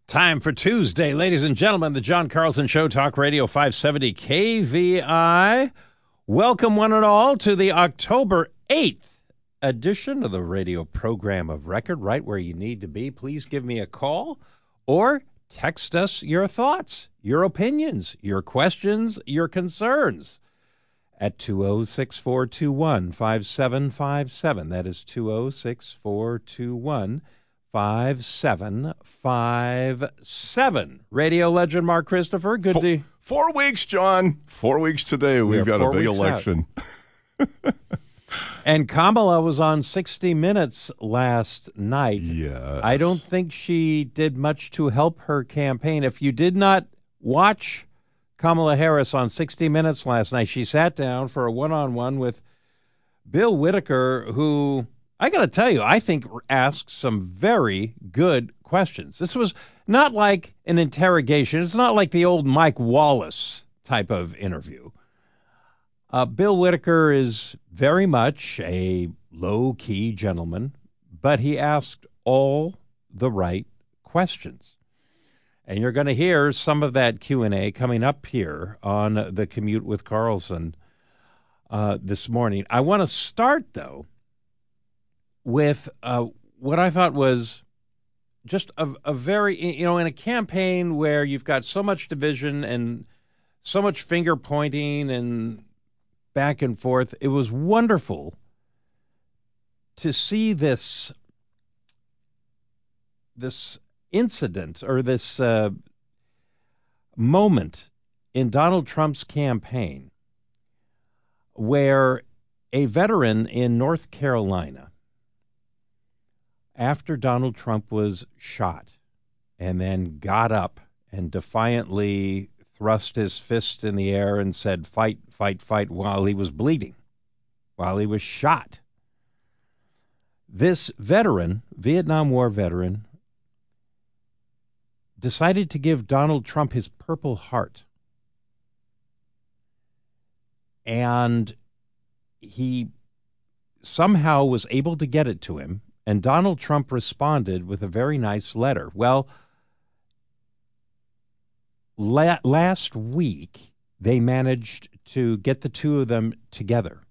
Time for Tuesday, ladies and gentlemen, the John Carlson Show, Talk Radio 570 KVI. Welcome one and all to the October 8th edition of the radio program of record, right where you need to be. Please give me a call or text us your thoughts, your opinions, your questions, your concerns at 206-421-5757. That is 206-421-5757. 5757. Radio legend Mark Christopher, good to... 4 weeks, John. 4 weeks today. We've got a big election. And Kamala was on 60 Minutes last night. Yeah. I don't think she did much to help her campaign. If you did not watch Kamala Harris on 60 Minutes last night, she sat down for a one-on-one with Bill Whitaker, who... I got to tell you, I think asked some very good questions. This was not like an interrogation. It's not like the old Mike Wallace type of interview. Bill Whitaker is very much a low-key gentleman, but he asked all the right questions. And you're going to hear some of that Q&A coming up here on The Commute with Carlson this morning. I want to start, though, with what I thought was just a very, in a campaign where you've got so much division and so much finger pointing and back and forth, it was wonderful to see this incident or this moment in Donald Trump's campaign where a veteran in North Carolina, after Donald Trump was shot and then got up and defiantly thrust his fist in the air and said, "Fight, fight, fight," while he was bleeding, while he was shot. This veteran, Vietnam War veteran, decided to give Donald Trump his Purple Heart. And he somehow was able to get it to him. And Donald Trump responded with a very nice letter. Well, last week, they managed to get the two of them together.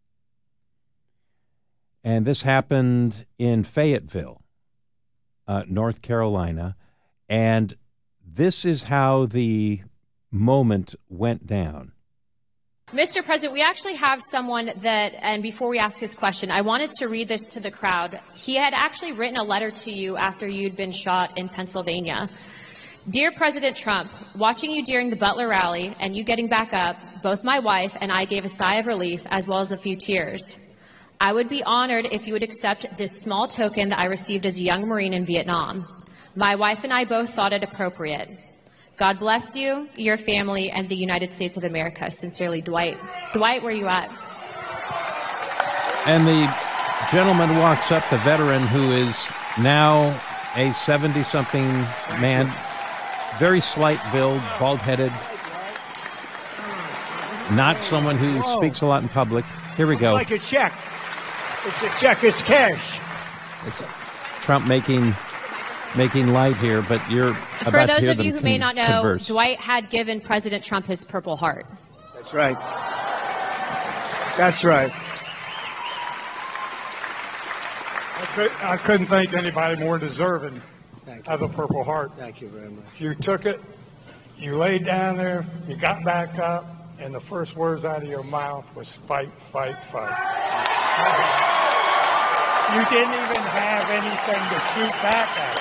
And this happened in Fayetteville, North Carolina. And this is how the moment went down. Mr. President, we actually have someone that, and before we ask his question, I wanted to read this to the crowd. He had actually written a letter to you after you'd been shot in Pennsylvania. Dear President Trump, watching you during the Butler rally and you getting back up, both my wife and I gave a sigh of relief as well as a few tears. I would be honored if you would accept this small token that I received as a young Marine in Vietnam. My wife and I both thought it appropriate. God bless you, your family, and the United States of America. Sincerely, Dwight. Dwight, where are you at? And the gentleman walks up, the veteran who is now a 70-something man, very slight build, bald-headed, not someone who speaks a lot in public. Here we go. It's like a check. It's a check. It's cash. It's Trump making light here, but you're For about to those hear of you them who may not know, converse. Dwight had given President Trump his Purple Heart. That's right. That's right. I couldn't think anybody more deserving of a Purple Heart. Thank you very much. You took it, you laid down there, you got back up, and the first words out of your mouth was fight, fight, fight. You didn't even have anything to shoot back at.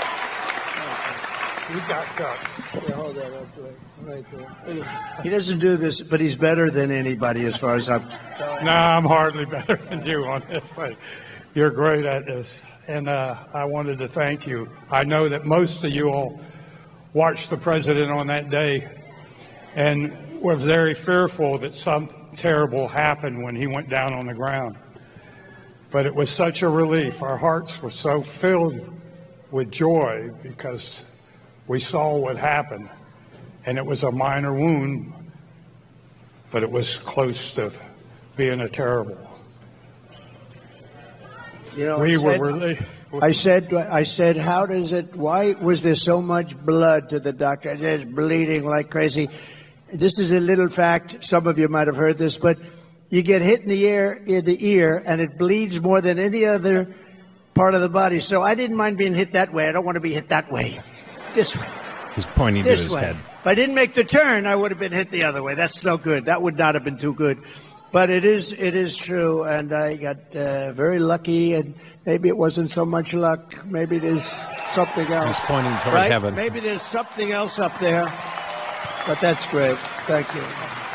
You got guts. Yeah, hold that up right there. He doesn't do this, but he's better than anybody as far as I'm... No, I'm hardly better than you on this thing. You're great at this. And I wanted to thank you. I know that most of you all watched the president on that day and were very fearful that something terrible happened when he went down on the ground. But it was such a relief. Our hearts were so filled with joy because we saw what happened. And it was a minor wound, but it was close to being a terrible. You know, We were relieved. I said, how does it, why was there so much blood to the doctor? There's bleeding like crazy. This is a little fact. Some of you might have heard this, but you get hit in the ear, and it bleeds more than any other part of the body. So I didn't mind being hit that way. I don't want to be hit that way. This way. He's pointing to his head. If I didn't make the turn, I would have been hit the other way. That's no good. That would not have been too good. But it is true, and I got very lucky, and maybe it wasn't so much luck. Maybe there's something else. He's pointing toward heaven. Maybe there's something else up there. But that's great. Thank you.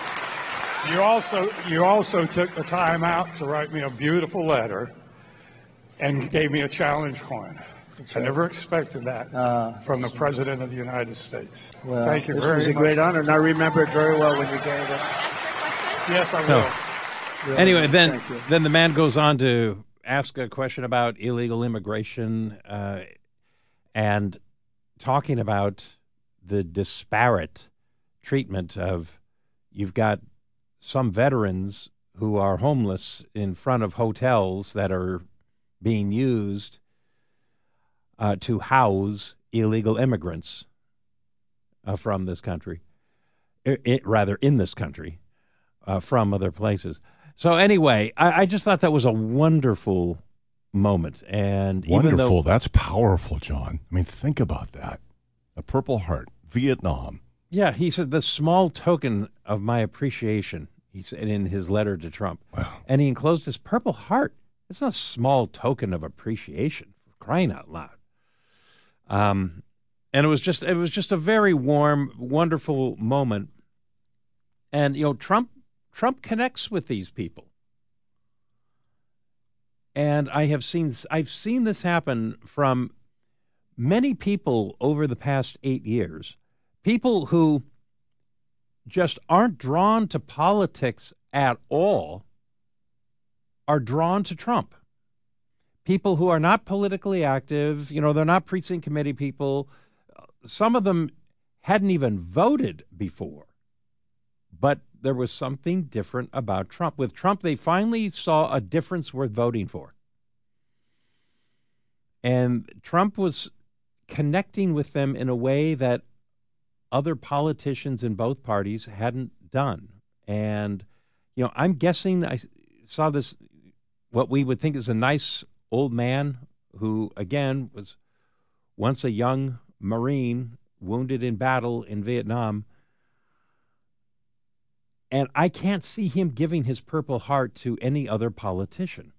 You also took the time out to write me a beautiful letter and gave me a challenge coin. I never expected that from the President of the United States. Well, thank you very much. This was a great honor, and I remember it very well when you gave it. Yes, I will. Really, anyway, then the man goes on to ask a question about illegal immigration and talking about the disparate treatment of, you've got some veterans who are homeless in front of hotels that are being used to house illegal immigrants from this country, in this country, from other places. So anyway, I just thought that was a wonderful moment. And wonderful. Even though, that's powerful, John. I mean, think about that. A Purple Heart, Vietnam. Yeah, he said, the small token of my appreciation, he said in his letter to Trump. Wow. And he enclosed this Purple Heart. It's not a small token of appreciation, for crying out loud. And it was just a very warm, wonderful moment. And Trump connects with these people. And I've seen this happen from many people over the past 8 years. People who just aren't drawn to politics at all are drawn to Trump. People who are not politically active, they're not precinct committee people. Some of them hadn't even voted before. But there was something different about Trump. With Trump, they finally saw a difference worth voting for. And Trump was connecting with them in a way that other politicians in both parties hadn't done. And, I'm guessing I saw this, what we would think is a nice old man who, again, was once a young Marine wounded in battle in Vietnam. And I can't see him giving his Purple Heart to any other politician.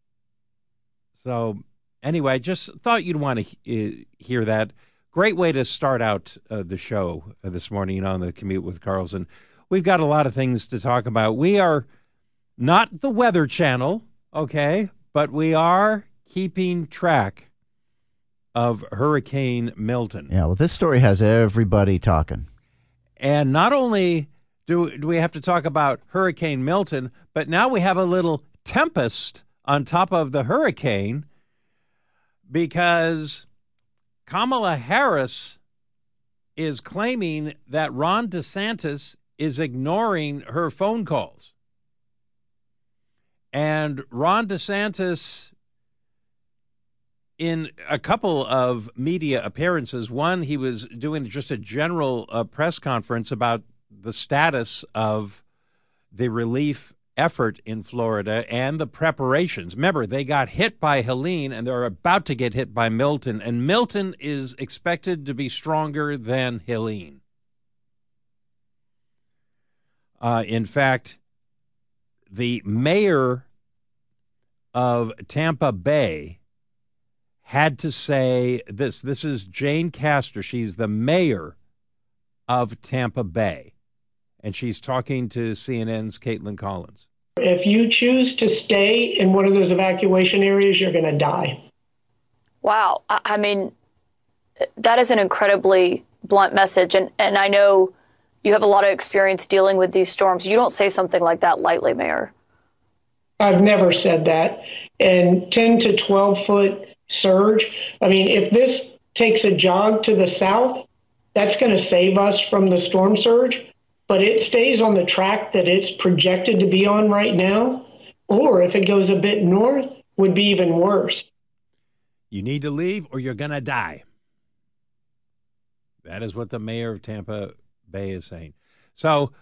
So anyway, I just thought you'd want to hear that. Great way to start out the show this morning on the Commute with Carlson. We've got a lot of things to talk about. We are not the Weather Channel, okay, but we are keeping track of Hurricane Milton. Yeah, well, this story has everybody talking. And not only do we have to talk about Hurricane Milton, but now we have a little tempest on top of the hurricane because Kamala Harris is claiming that Ron DeSantis is ignoring her phone calls. And Ron DeSantis, in a couple of media appearances, one, he was doing just a general press conference about the status of the relief effort in Florida and the preparations. Remember, they got hit by Helene and they're about to get hit by Milton, and Milton is expected to be stronger than Helene. In fact, the mayor of Tampa Bay had to say this. This is Jane Castor. She's the mayor of Tampa Bay, and she's talking to CNN's Caitlin Collins. If you choose to stay in one of those evacuation areas, you're going to die. Wow. I mean, that is an incredibly blunt message. And I know you have a lot of experience dealing with these storms. You don't say something like that lightly, Mayor. I've never said that. And 10 to 12 foot surge. I mean, if this takes a jog to the south, that's going to save us from the storm surge. But it stays on the track that it's projected to be on right now, or if it goes a bit north, would be even worse. You need to leave or you're going to die. That is what the mayor of Tampa Bay is saying. So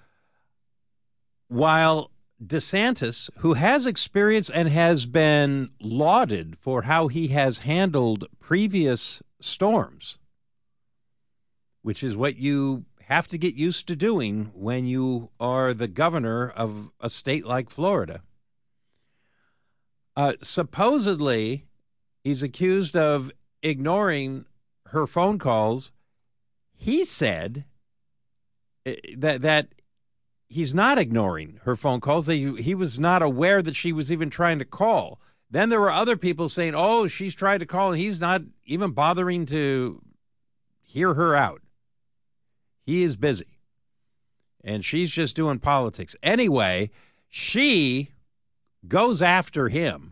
while DeSantis, who has experience and has been lauded for how he has handled previous storms, which is what you have to get used to doing when you are the governor of a state like Florida. Supposedly, he's accused of ignoring her phone calls. He said that he's not ignoring her phone calls. He was not aware that she was even trying to call. Then there were other people saying, oh, she's tried to call, and he's not even bothering to hear her out. He is busy, and she's just doing politics. Anyway, she goes after him,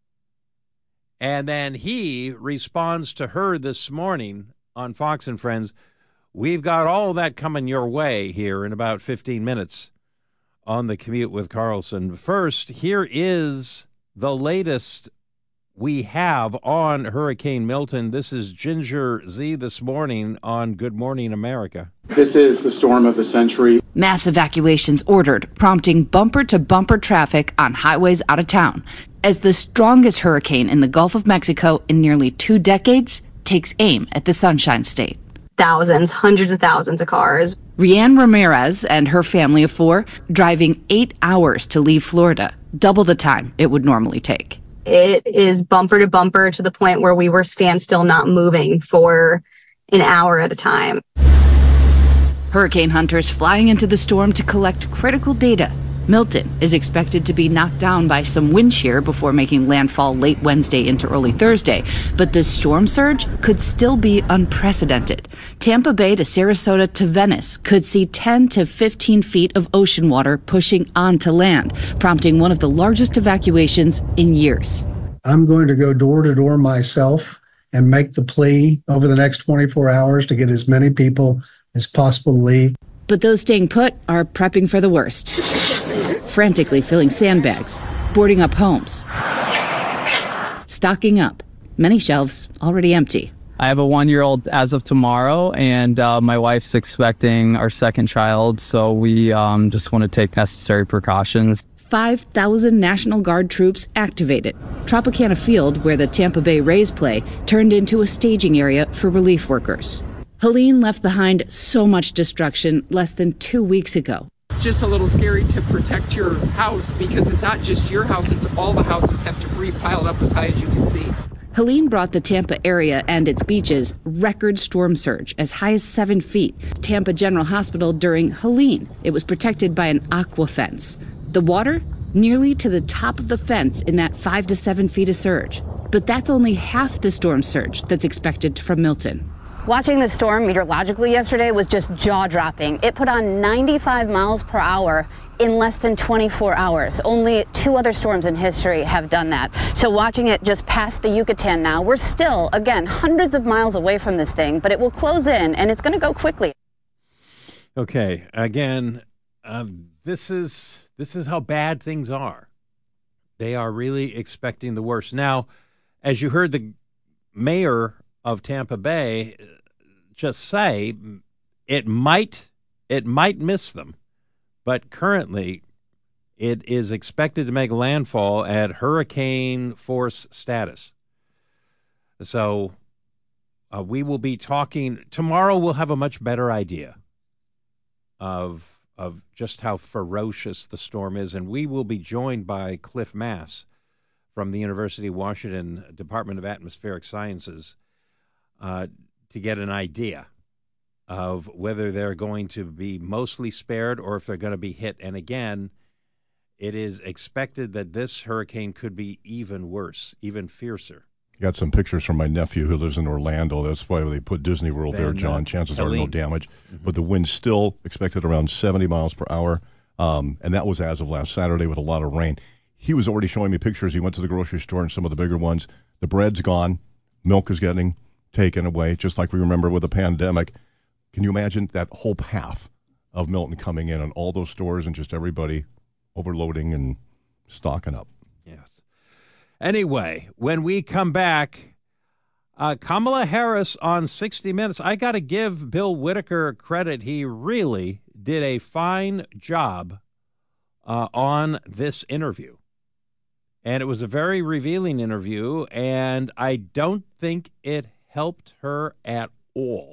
and then he responds to her this morning on Fox and Friends. We've got all that coming your way here in about 15 minutes on The Commute with Carlson. First, here is the latest we have on Hurricane Milton. This is Ginger Z this morning on Good Morning America. This is the storm of the century. Mass evacuations ordered, prompting bumper-to-bumper traffic on highways out of town, as the strongest hurricane in the Gulf of Mexico in nearly 2 decades takes aim at the Sunshine State. Thousands, hundreds of thousands of cars. Rianne Ramirez and her family of 4 driving 8 hours to leave Florida, double the time it would normally take. It is bumper to bumper to the point where we were standstill, not moving for an hour at a time. Hurricane hunters flying into the storm to collect critical data. Milton is expected to be knocked down by some wind shear before making landfall late Wednesday into early Thursday, but the storm surge could still be unprecedented. Tampa Bay to Sarasota to Venice could see 10 to 15 feet of ocean water pushing onto land, prompting one of the largest evacuations in years. I'm going to go door to door myself and make the plea over the next 24 hours to get as many people as possible to leave. But those staying put are prepping for the worst. Frantically filling sandbags, boarding up homes, stocking up, many shelves already empty. I have a 1-year-old as of tomorrow, and my wife's expecting our second child, so we just want to take necessary precautions. 5,000 National Guard troops activated. Tropicana Field, where the Tampa Bay Rays play, turned into a staging area for relief workers. Helene left behind so much destruction less than 2 weeks ago. It's just a little scary to protect your house because it's not just your house, it's all the houses have debris piled up as high as you can see. Helene brought the Tampa area and its beaches record storm surge as high as 7 feet. Tampa General Hospital during Helene. It was protected by an aqua fence. The water nearly to the top of the fence in that 5 to 7 feet of surge. But that's only half the storm surge that's expected from Milton. Watching the storm meteorologically yesterday was just jaw-dropping. It put on 95 miles per hour in less than 24 hours. Only 2 other storms in history have done that. So watching it just past the Yucatan now, we're still, again, hundreds of miles away from this thing, but it will close in, and it's going to go quickly. Okay, again, this is how bad things are. They are really expecting the worst. Now, as you heard the mayor of Tampa Bay just say, it might miss them, but currently it is expected to make landfall at hurricane force status. So we will be talking tomorrow. We'll have a much better idea of just how ferocious the storm is, and we will be joined by Cliff Mass from the University of Washington Department of Atmospheric Sciences to get an idea of whether they're going to be mostly spared or if they're going to be hit. And again, it is expected that this hurricane could be even worse, even fiercer. Got some pictures from my nephew who lives in Orlando. That's why they put Disney World there, John. Chances are no damage. Mm-hmm. But the wind's still expected around 70 miles per hour. And that was as of last Saturday with a lot of rain. He was already showing me pictures. He went to the grocery store and some of the bigger ones. The bread's gone. Milk is getting taken away, just like we remember with the pandemic. Can you imagine that whole path of Milton coming in and all those stores and just everybody overloading and stocking up? Yes. Anyway, when we come back, Kamala Harris on 60 Minutes. I got to give Bill Whitaker credit. He really did a fine job on this interview. And it was a very revealing interview, and I don't think it helped her at all.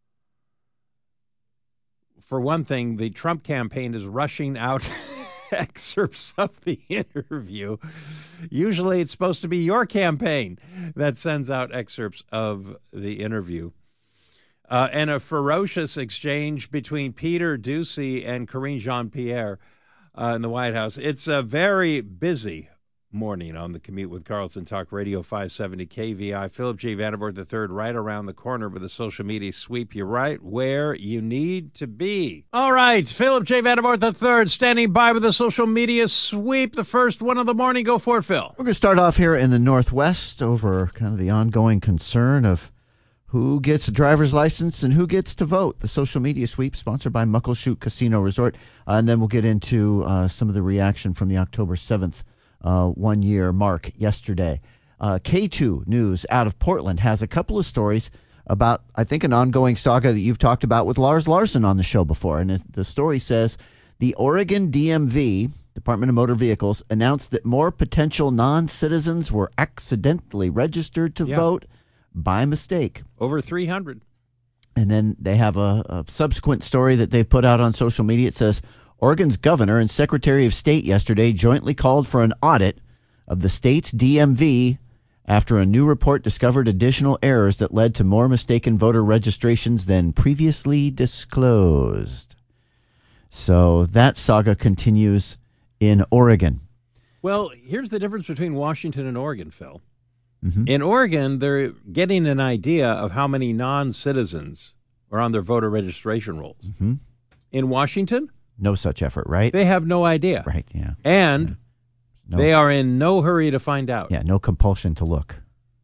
For one thing, the Trump campaign is rushing out excerpts of the interview. Usually it's supposed to be your campaign that sends out excerpts of the interview. And a ferocious exchange between Peter Doocy and Karine Jean-Pierre in the White House. It's a very busy morning on the Commute with Carlson Talk Radio 570 KVI. Philip J. Vandervoort III right around the corner with a social media sweep. You're right where you need to be. All right, Philip J. Vandervoort III standing by with a social media sweep. The first one of the morning. Go for it, Phil. We're going to start off here in the Northwest over kind of the ongoing concern of who gets a driver's license and who gets to vote. The social media sweep sponsored by Muckleshoot Casino Resort. And then we'll get into some of the reaction from the October 7th 1 year mark yesterday. K2 News out of Portland has a couple of stories about, I think, an ongoing saga that you've talked about with Lars Larson on the show before. And the story says the Oregon DMV, Department of Motor Vehicles, announced that more potential non-citizens were accidentally registered to vote by mistake. Over 300. And then they have a subsequent story that they've put out on social media. It says, Oregon's governor and Secretary of State yesterday jointly called for an audit of the state's DMV after a new report discovered additional errors that led to more mistaken voter registrations than previously disclosed. So that saga continues in Oregon. Well, here's the difference between Washington and Oregon, Phil. Mm-hmm. In Oregon, they're getting an idea of how many non-citizens are on their voter registration rolls. Mm-hmm. In Washington, no such effort, right? They have no idea. Right, yeah. And they are in no hurry to find out. Yeah, no compulsion to look.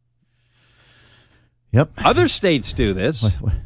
Yep. Other states do this.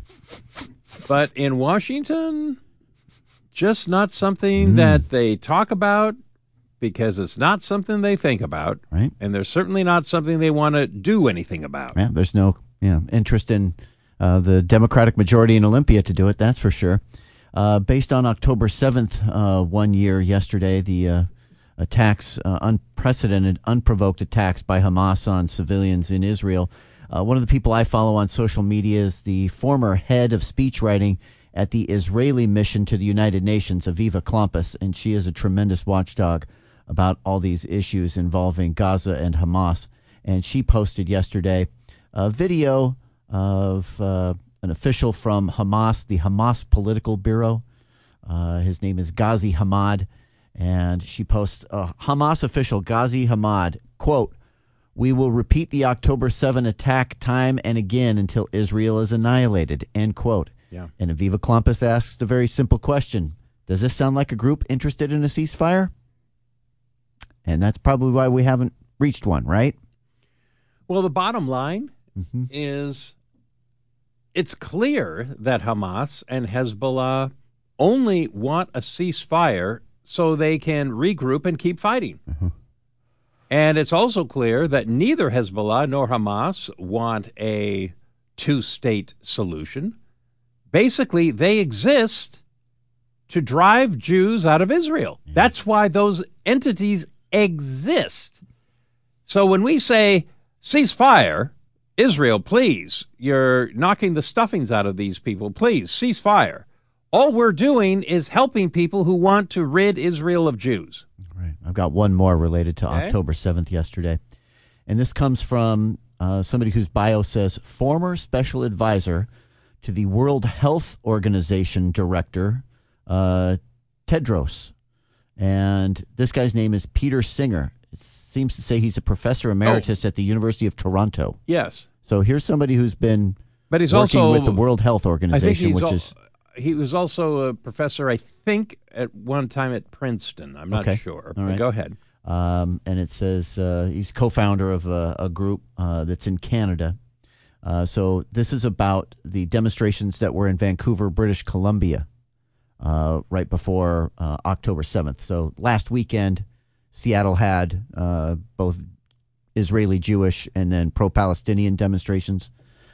But in Washington, just not something that they talk about because it's not something they think about. Right. And there's certainly not something they want to do anything about. Yeah, there's no interest in the Democratic majority in Olympia to do it, that's for sure. Based on October 7th, 1 year yesterday, the attacks, unprecedented, unprovoked attacks by Hamas on civilians in Israel. One of the people I follow on social media is the former head of speechwriting at the Israeli mission to the United Nations, Aviva Klompus, and she is a tremendous watchdog about all these issues involving Gaza and Hamas. And she posted yesterday a video of an official from Hamas, the Hamas Political Bureau. His name is Ghazi Hamad. And she posts, Hamas official Ghazi Hamad, quote, "We will repeat the October 7 attack time and again until Israel is annihilated," end quote. Yeah. And Aviva Klompus asks the very simple question, does this sound like a group interested in a ceasefire? And that's probably why we haven't reached one, right? Well, the bottom line is it's clear that Hamas and Hezbollah only want a ceasefire so they can regroup and keep fighting. And it's also clear that neither Hezbollah nor Hamas want a two-state solution. Basically, they exist to drive Jews out of Israel. That's why those entities exist. So when we say ceasefire, Israel, please, you're knocking the stuffings out of these people. Please, ceasefire. All we're doing is helping people who want to rid Israel of Jews. Right. I've got one more related to October 7th yesterday. And this comes from somebody whose bio says former special advisor to the World Health Organization director, Tedros. And this guy's name is Peter Singer. It seems to say he's a professor emeritus at the University of Toronto. Yes. So here's somebody who's been working also with the World Health Organization, which is... He was also a professor, I think, at one time at Princeton. I'm not sure. All right. Go ahead. And it says he's co-founder of a group that's in Canada. So this is about the demonstrations that were in Vancouver, British Columbia, right before October 7th. So last weekend, Seattle had both Israeli Jewish and then pro-Palestinian demonstrations.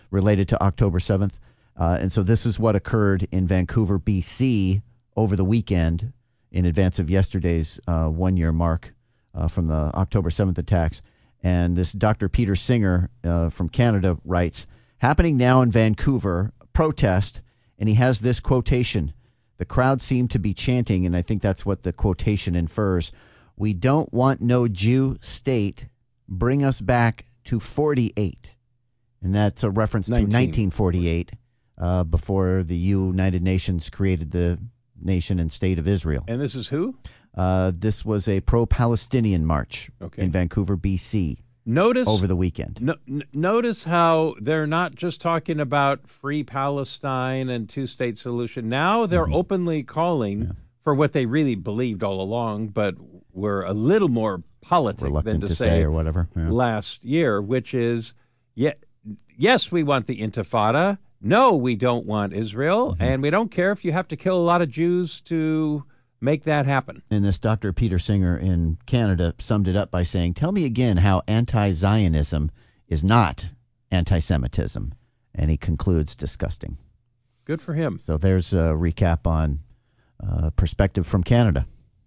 related to October 7th. And so this is what occurred in Vancouver, BC over the weekend in advance of yesterday's 1-year mark from the October 7th attacks. And this Dr. Peter Singer from Canada writes, happening now in Vancouver, protest, and he has this quotation. The crowd seemed to be chanting, and I think that's what the quotation infers. We don't want no Jew state. Bring us back to 48. And that's a reference to 1948, before the United Nations created the nation and state of Israel. And this is who? This was a pro-Palestinian march in Vancouver, BC. Notice over the weekend. Notice how they're not just talking about free Palestine and two-state solution. Now they're openly calling for what they really believed all along, but were a little more politic than to say or whatever last year, which is, yes, we want the Intifada. No, we don't want Israel, and we don't care if you have to kill a lot of Jews to make that happen. And this Dr. Peter Singer in Canada summed it up by saying, tell me again how anti-Zionism is not anti-Semitism. And he concludes, disgusting. Good for him. So there's a recap on perspective from Canada.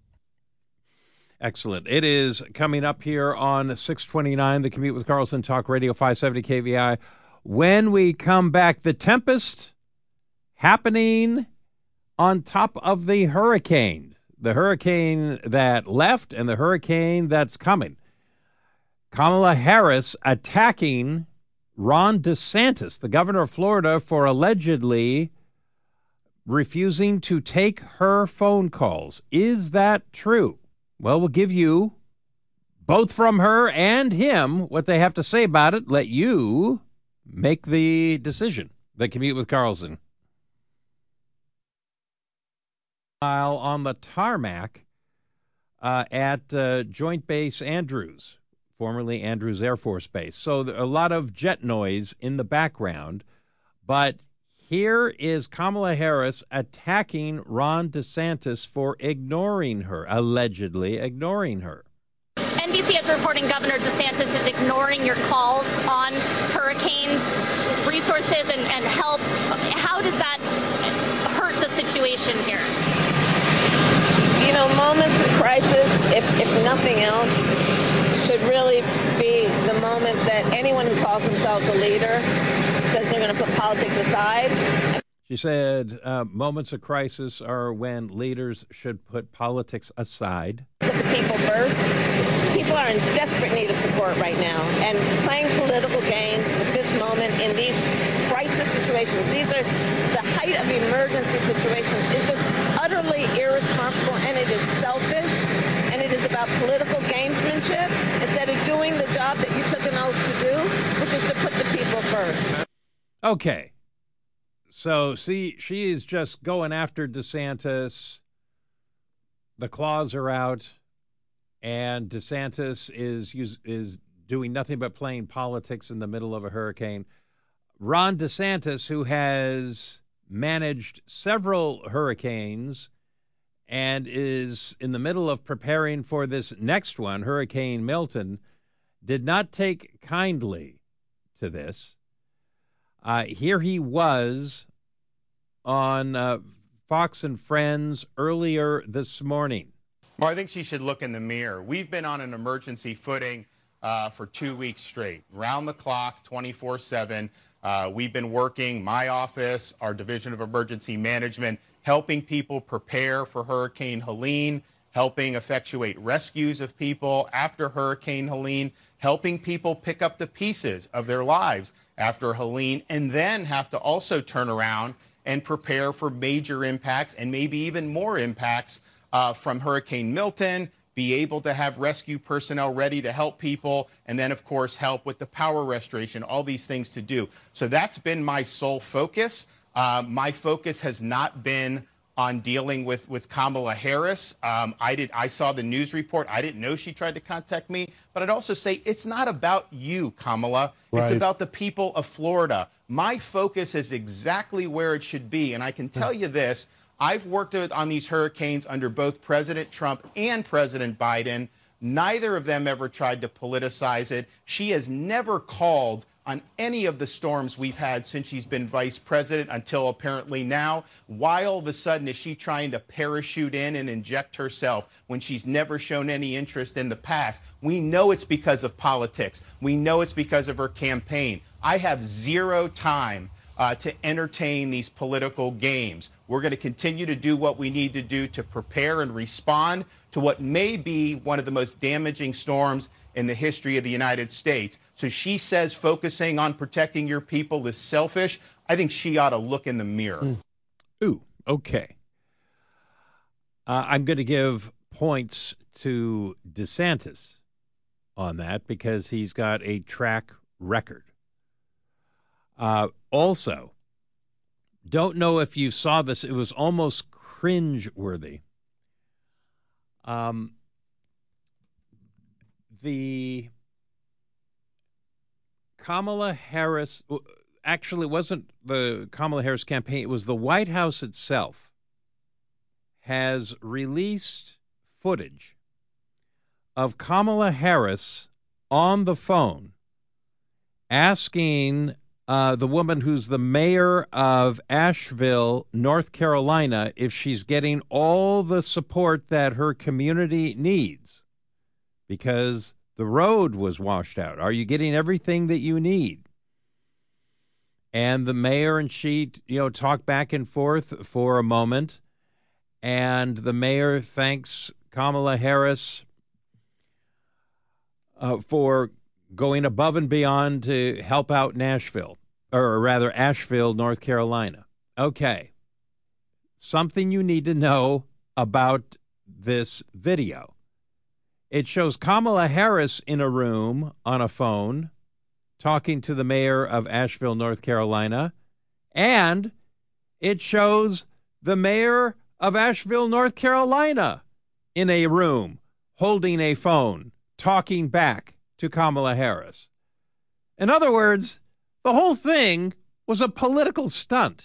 Excellent. It is coming up here on 629, The Commute with Carlson, Talk Radio 570 KVI. When we come back, the tempest happening on top of the hurricane that left and the hurricane that's coming. Kamala Harris attacking Ron DeSantis, the governor of Florida, for allegedly refusing to take her phone calls. Is that true? Well, we'll give you, both from her and him, what they have to say about it. Let you make the decision. The Commute with Carlson. While on the tarmac at Joint Base Andrews, formerly Andrews Air Force Base. So a lot of jet noise in the background. But here is Kamala Harris attacking Ron DeSantis for ignoring her, allegedly ignoring her. NBC is reporting Governor DeSantis is ignoring your calls on hurricanes, resources, and help. How does that hurt the situation here? You know, moments of crisis, if nothing else, should really be the moment that anyone who calls themselves a leader says they're going to put politics aside. She said moments of crisis are when leaders should put politics aside. Put the people first. People are in desperate need of support right now. And playing political games with this moment in these crisis situations, these are the height of emergency situations, is just utterly irresponsible, and it is selfish, and it is about political gamesmanship instead of doing the job that you took an oath to do, which is to put the people first. Okay. So, see, she is just going after DeSantis. The claws are out, and DeSantis is doing nothing but playing politics in the middle of a hurricane. Ron DeSantis, who has managed several hurricanes and is in the middle of preparing for this next one, Hurricane Milton, did not take kindly to this. Here he was on Fox and Friends earlier this morning. Well, I think she should look in the mirror. We've been on an emergency footing for 2 weeks straight, round the clock, 24/7. We've been working, my office, our Division of Emergency Management, helping people prepare for Hurricane Helene, helping effectuate rescues of people after Hurricane Helene, helping people pick up the pieces of their lives after Helene, and then have to also turn around and prepare for major impacts and maybe even more impacts from Hurricane Milton, be able to have rescue personnel ready to help people, and then, of course, help with the power restoration, all these things to do. So that's been my sole focus. My focus has not been on dealing with Kamala Harris. I saw the news report. I didn't know she tried to contact me. But I'd also say it's not about you, Kamala. Right. It's about the people of Florida. My focus is exactly where it should be. And I can tell you this. I've worked on these hurricanes under both President Trump and President Biden. Neither of them ever tried to politicize it. She has never called on any of the storms we've had since she's been vice president until apparently now. Why all of a sudden is she trying to parachute in and inject herself when she's never shown any interest in the past? We know it's because of politics. We know it's because of her campaign. I have zero time to entertain these political games. We're going to continue to do what we need to do to prepare and respond to what may be one of the most damaging storms in the history of the United States. So she says focusing on protecting your people is selfish. I think she ought to look in the mirror. Ooh, okay. I'm going to give points to DeSantis on that because he's got a track record. Also, don't know if you saw this. It was almost cringe-worthy. The Kamala Harris, actually, it wasn't the Kamala Harris campaign. It was the White House itself has released footage of Kamala Harris on the phone asking the woman who's the mayor of Asheville, North Carolina, if she's getting all the support that her community needs because the road was washed out. Are you getting everything that you need? And the mayor and she, talk back and forth for a moment. And the mayor thanks Kamala Harris for going above and beyond to help out Asheville, North Carolina. Okay. Something you need to know about this video. It shows Kamala Harris in a room on a phone talking to the mayor of Asheville, North Carolina, and it shows the mayor of Asheville, North Carolina in a room holding a phone talking back to Kamala Harris. In other words, the whole thing was a political stunt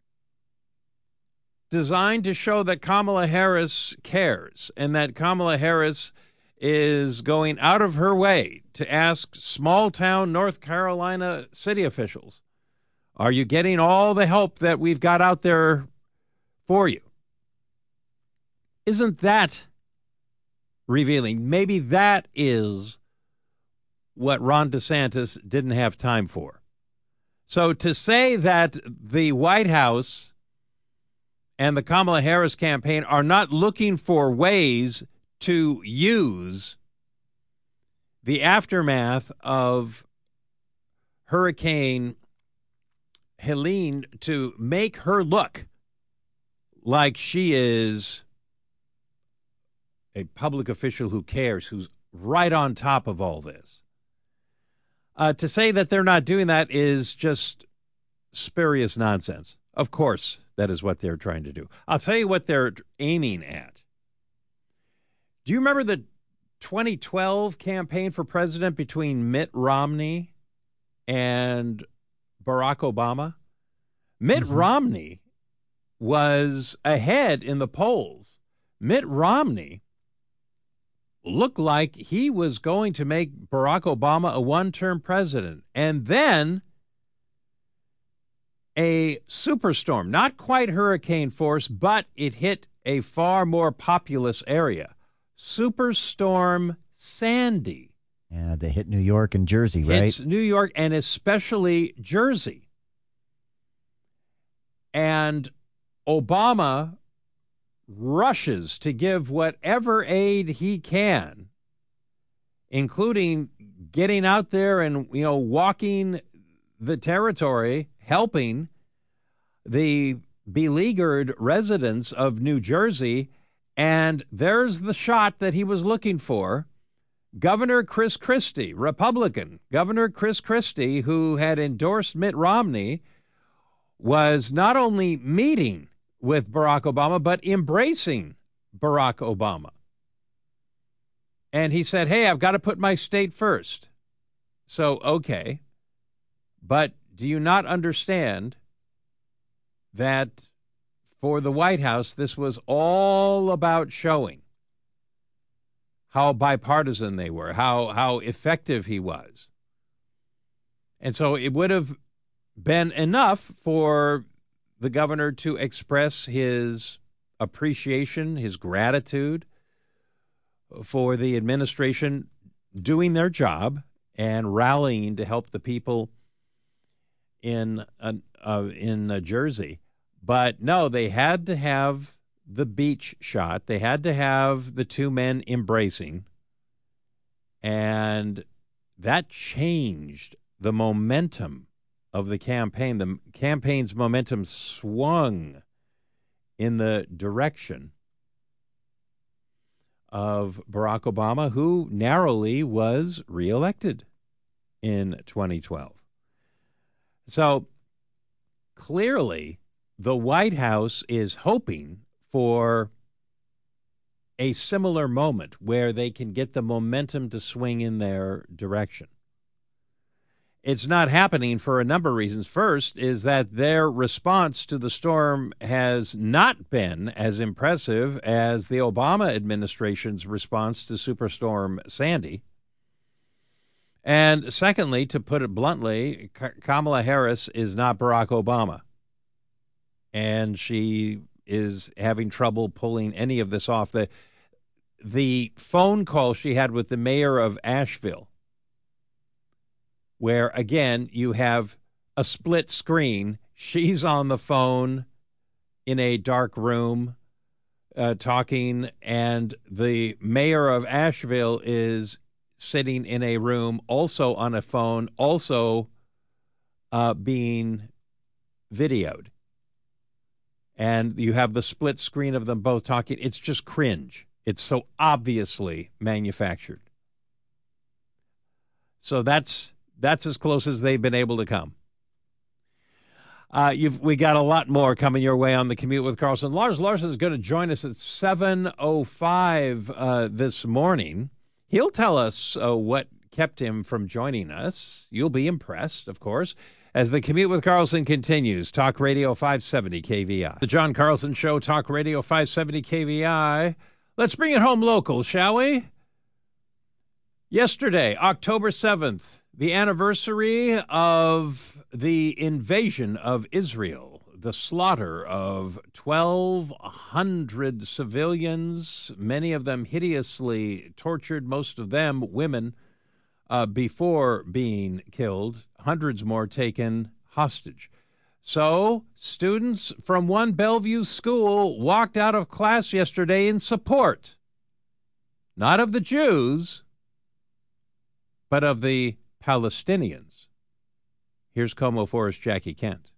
designed to show that Kamala Harris cares and that Kamala Harris is going out of her way to ask small-town North Carolina city officials, are you getting all the help that we've got out there for you? Isn't that revealing? Maybe that is what Ron DeSantis didn't have time for. So to say that the White House and the Kamala Harris campaign are not looking for ways to use the aftermath of Hurricane Helene to make her look like she is a public official who cares, who's right on top of all this. To say that they're not doing that is just spurious nonsense. Of course, that is what they're trying to do. I'll tell you what they're aiming at. Do you remember the 2012 campaign for president between Mitt Romney and Barack Obama? Mitt Romney was ahead in the polls. Mitt Romney looked like he was going to make Barack Obama a one-term president. And then a superstorm, not quite hurricane force, but it hit a far more populous area. Superstorm Sandy. Yeah, they hit New York and Jersey, right? It's New York and especially Jersey. And Obama rushes to give whatever aid he can, including getting out there and, walking the territory, helping the beleaguered residents of New Jersey. And there's the shot that he was looking for. Governor Chris Christie, Republican, Governor Chris Christie, who had endorsed Mitt Romney, was not only meeting with Barack Obama, but embracing Barack Obama. And he said, hey, I've got to put my state first. So, okay. But do you not understand that for the White House, this was all about showing how bipartisan they were, how effective he was. And so it would have been enough for the governor to express his appreciation, his gratitude for the administration doing their job and rallying to help the people in Jersey. But no, they had to have the beach shot. They had to have the two men embracing. And that changed the momentum of the campaign. The campaign's momentum swung in the direction of Barack Obama, who narrowly was reelected in 2012. So clearly, the White House is hoping for a similar moment where they can get the momentum to swing in their direction. It's not happening for a number of reasons. First is that their response to the storm has not been as impressive as the Obama administration's response to Superstorm Sandy. And secondly, to put it bluntly, Kamala Harris is not Barack Obama. And she is having trouble pulling any of this off. The phone call she had with the mayor of Asheville, where, again, you have a split screen. She's on the phone in a dark room talking, and the mayor of Asheville is sitting in a room also on a phone, also being videoed. And you have the split screen of them both talking. It's just cringe. It's so obviously manufactured. So that's as close as they've been able to come. We got a lot more coming your way on the Commute with Carlson. Lars Larson is going to join us at 7:05 this morning. He'll tell us what kept him from joining us. You'll be impressed, of course, as the Commute with Carlson continues. Talk Radio 570 KVI. The John Carlson Show, Talk Radio 570 KVI. Let's bring it home local, shall we? Yesterday, October 7th, the anniversary of the invasion of Israel, the slaughter of 1,200 civilians, many of them hideously tortured, most of them women, before being killed, hundreds more taken hostage. So students from one Bellevue school walked out of class yesterday in support, not of the Jews, but of the Palestinians. Here's Como Forest Jackie Kent.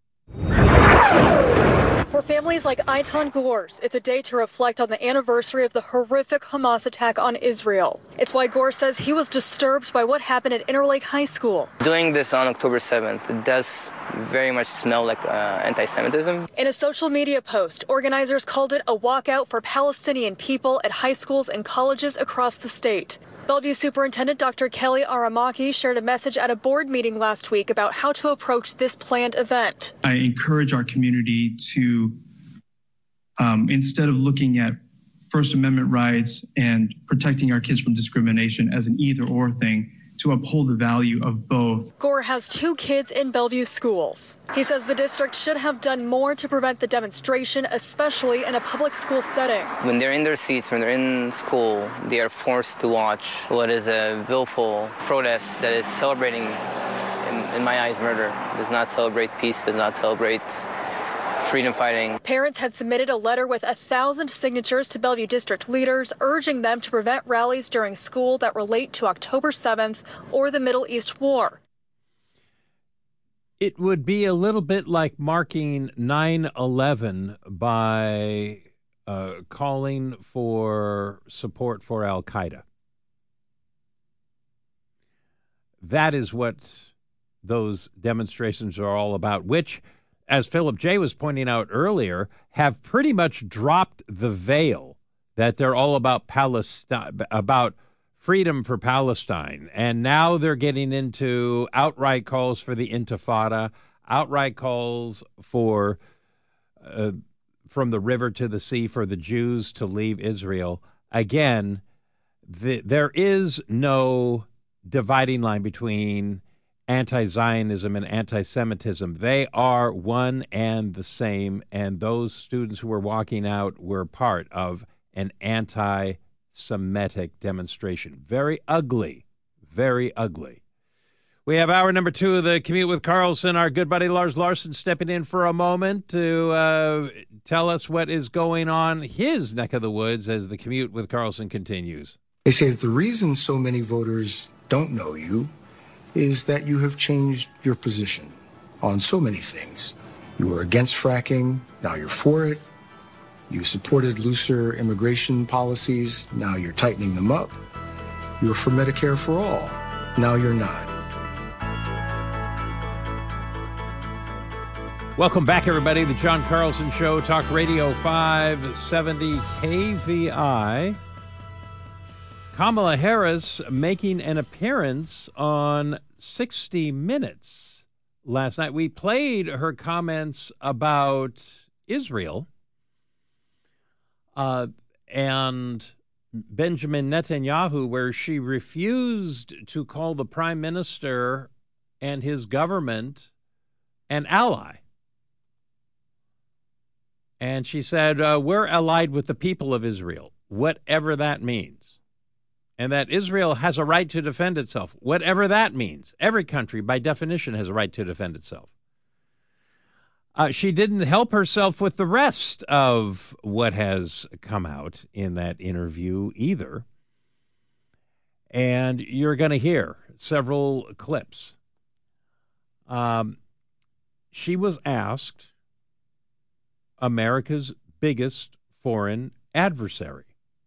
For families like Eitan Gor's, it's a day to reflect on the anniversary of the horrific Hamas attack on Israel. It's why Gore says he was disturbed by what happened at Interlake High School. Doing this on October 7th, it does very much smell like anti-Semitism. In a social media post, organizers called it a walkout for Palestinian people at high schools and colleges across the state. Bellevue Superintendent Dr. Kelly Aramaki shared a message at a board meeting last week about how to approach this planned event. I encourage our community to, instead of looking at First Amendment rights and protecting our kids from discrimination as an either-or thing, to uphold the value of both. Gore has 2 kids in Bellevue schools. He says the district should have done more to prevent the demonstration, especially in a public school setting. When they're in their seats, when they're in school, they are forced to watch what is a willful protest that is celebrating, in my eyes, murder. Does not celebrate peace, does not celebrate freedom fighting. Parents had submitted a letter with 1,000 signatures to Bellevue district leaders urging them to prevent rallies during school that relate to October 7th or the Middle East war. It would be a little bit like marking 9/11 by calling for support for Al-Qaeda. That is what those demonstrations are all about, which, as Philip J. was pointing out earlier, have pretty much dropped the veil that they're all about Palestine, about freedom for Palestine. And now they're getting into outright calls for the Intifada, outright calls for, from the river to the sea, for the Jews to leave Israel. Again, there is no dividing line between anti-Zionism and anti-Semitism. They are one and the same, and those students who were walking out were part of an anti-Semitic demonstration. Very ugly, very ugly. We have hour number 2 of the Commute with Carlson. Our good buddy Lars Larson stepping in for a moment to tell us what is going on his neck of the woods as the Commute with Carlson continues. They say that the reason so many voters don't know you is that you have changed your position on so many things. You were against fracking, now you're for it. You supported looser immigration policies, now you're tightening them up. You were for Medicare for all, now you're not. Welcome back, everybody. The John Carlson Show, Talk Radio 570 KVI. Kamala Harris making an appearance on 60 Minutes last night. We played her comments about Israel and Benjamin Netanyahu, where she refused to call the prime minister and his government an ally. And she said, we're allied with the people of Israel, whatever that means. And that Israel has a right to defend itself, whatever that means. Every country, by definition, has a right to defend itself. She didn't help herself with the rest of what has come out in that interview either. And you're going to hear several clips. She was asked America's biggest foreign adversary.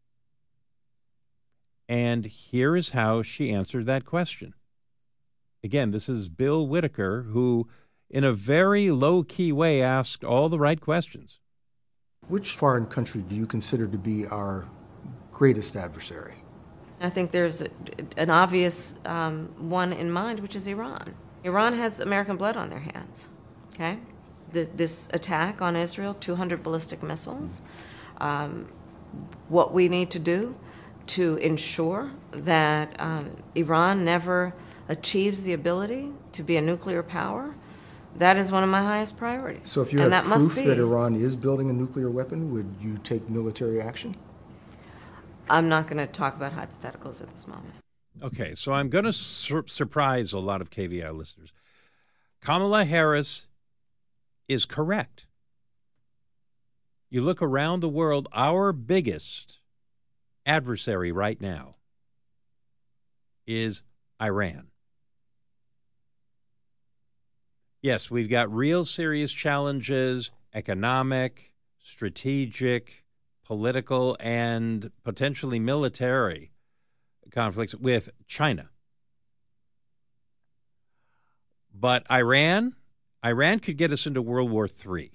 And here is how she answered that question. Again, this is Bill Whitaker, who, in a very low-key way, asked all the right questions. Which foreign country do you consider to be our greatest adversary? I think there's an obvious one in mind, which is Iran. Iran has American blood on their hands, okay? This attack on Israel, 200 ballistic missiles. What we need to do to ensure that Iran never achieves the ability to be a nuclear power, that is one of my highest priorities. So if you have proof that Iran is building a nuclear weapon, would you take military action? I'm not going to talk about hypotheticals at this moment. Okay, so I'm going to surprise a lot of KVI listeners. Kamala Harris is correct. You look around the world, our biggest adversary right now is Iran. Yes, we've got real serious challenges, economic, strategic, political, and potentially military conflicts with China. But Iran could get us into World War III.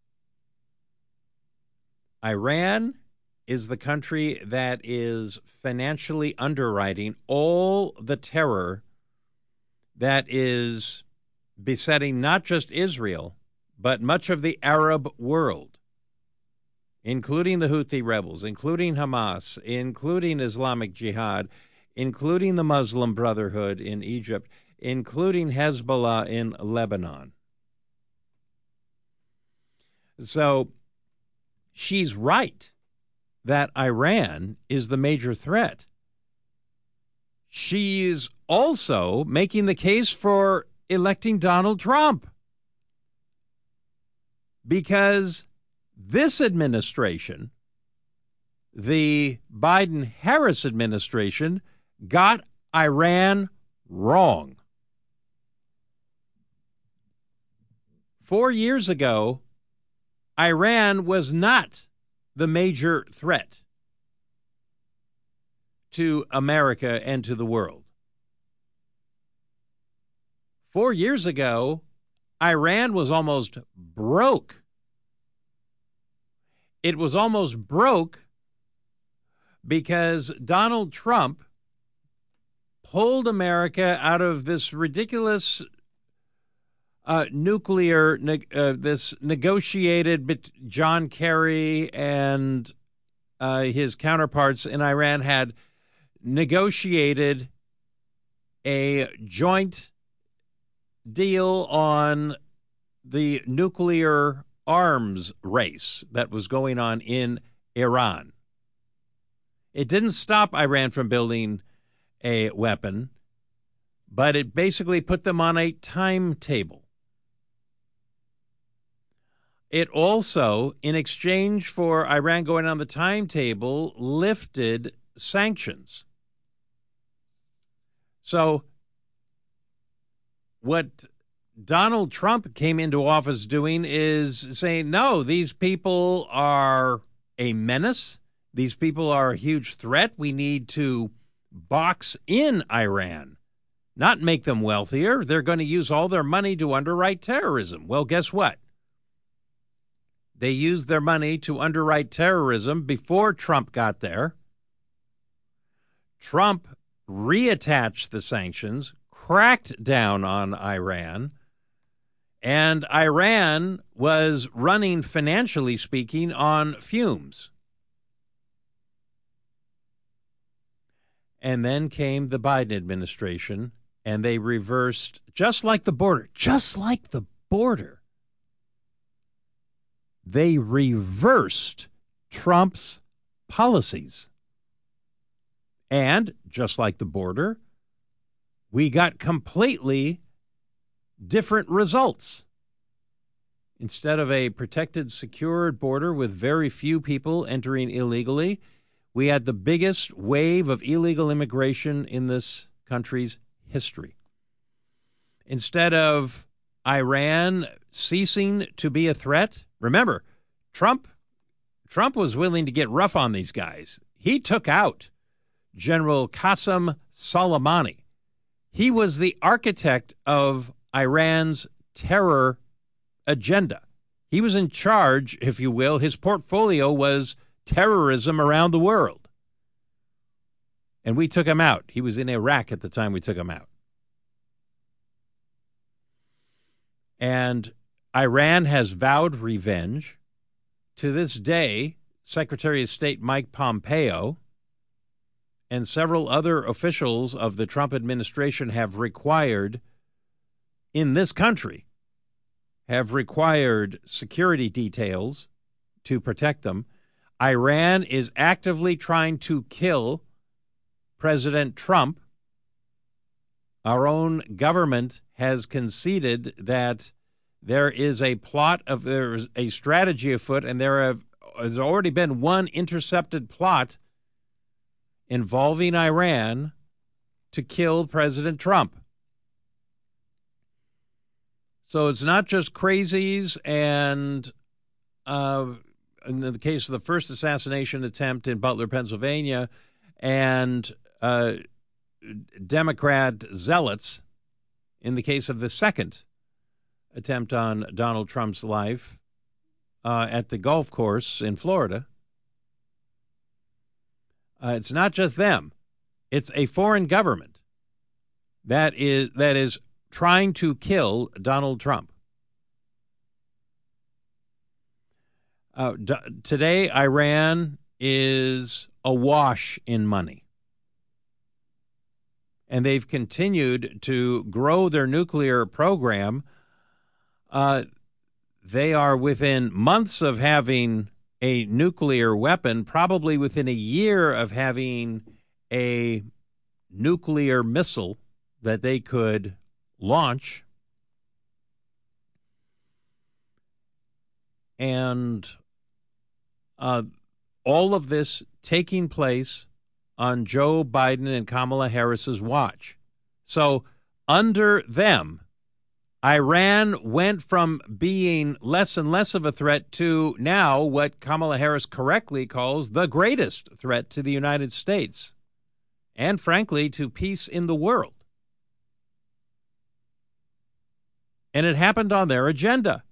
Iran is the country that is financially underwriting all the terror that is besetting not just Israel, but much of the Arab world, including the Houthi rebels, including Hamas, including Islamic Jihad, including the Muslim Brotherhood in Egypt, including Hezbollah in Lebanon. So she's right that Iran is the major threat. She's also making the case for electing Donald Trump, because this administration, the Biden-Harris administration, got Iran wrong. 4 years ago, Iran was not the major threat to America and to the world. 4 years ago, Iran was almost broke. It was almost broke because Donald Trump pulled America out of this ridiculous nuclear, this negotiated, John Kerry and his counterparts in Iran had negotiated a joint deal on the nuclear arms race that was going on in Iran. It didn't stop Iran from building a weapon, but it basically put them on a timetable. It also, in exchange for Iran going on the timetable, lifted sanctions. So what Donald Trump came into office doing is saying, no, these people are a menace. These people are a huge threat. We need to box in Iran, not make them wealthier. They're going to use all their money to underwrite terrorism. Well, guess what? They used their money to underwrite terrorism before Trump got there. Trump reattached the sanctions, cracked down on Iran, and Iran was running, financially speaking, on fumes. And then came the Biden administration, and they reversed, just like the border, they reversed Trump's policies. And just like the border, we got completely different results. Instead of a protected, secured border with very few people entering illegally, we had the biggest wave of illegal immigration in this country's history. Instead of Iran ceasing to be a threat, remember, Trump was willing to get rough on these guys. He took out General Qasem Soleimani. He was the architect of Iran's terror agenda. He was in charge, if you will. His portfolio was terrorism around the world. And we took him out. He was in Iraq at the time we took him out. And Iran has vowed revenge. To this day, Secretary of State Mike Pompeo and several other officials of the Trump administration have required, in this country, have required security details to protect them. Iran is actively trying to kill President Trump. Our own government has conceded that there's a strategy afoot, and has already been one intercepted plot involving Iran to kill President Trump. So it's not just crazies, and in the case of the first assassination attempt in Butler, Pennsylvania, and Democrat zealots in the case of the second attempt on Donald Trump's life at the golf course in Florida. It's not just them. It's a foreign government that is trying to kill Donald Trump. Today, Iran is awash in money. And they've continued to grow their nuclear program. They are within months of having a nuclear weapon, probably within a year of having a nuclear missile that they could launch. And all of this taking place on Joe Biden and Kamala Harris's watch. So under them, Iran went from being less and less of a threat to now what Kamala Harris correctly calls the greatest threat to the United States and, frankly, to peace in the world. And it happened on their agenda.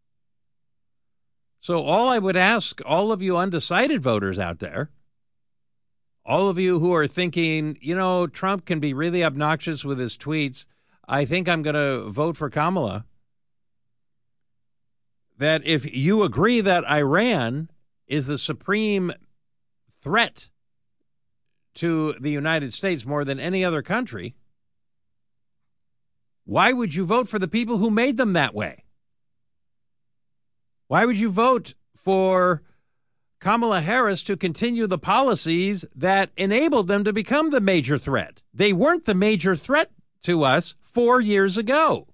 So all I would ask all of you undecided voters out there, all of you who are thinking, Trump can be really obnoxious with his tweets, I think I'm going to vote for Kamala, that if you agree that Iran is the supreme threat to the United States more than any other country, Why would you vote for the people who made them that way? Why would you vote for Kamala Harris to continue the policies that enabled them to become the major threat? They weren't the major threat to us 4 years ago.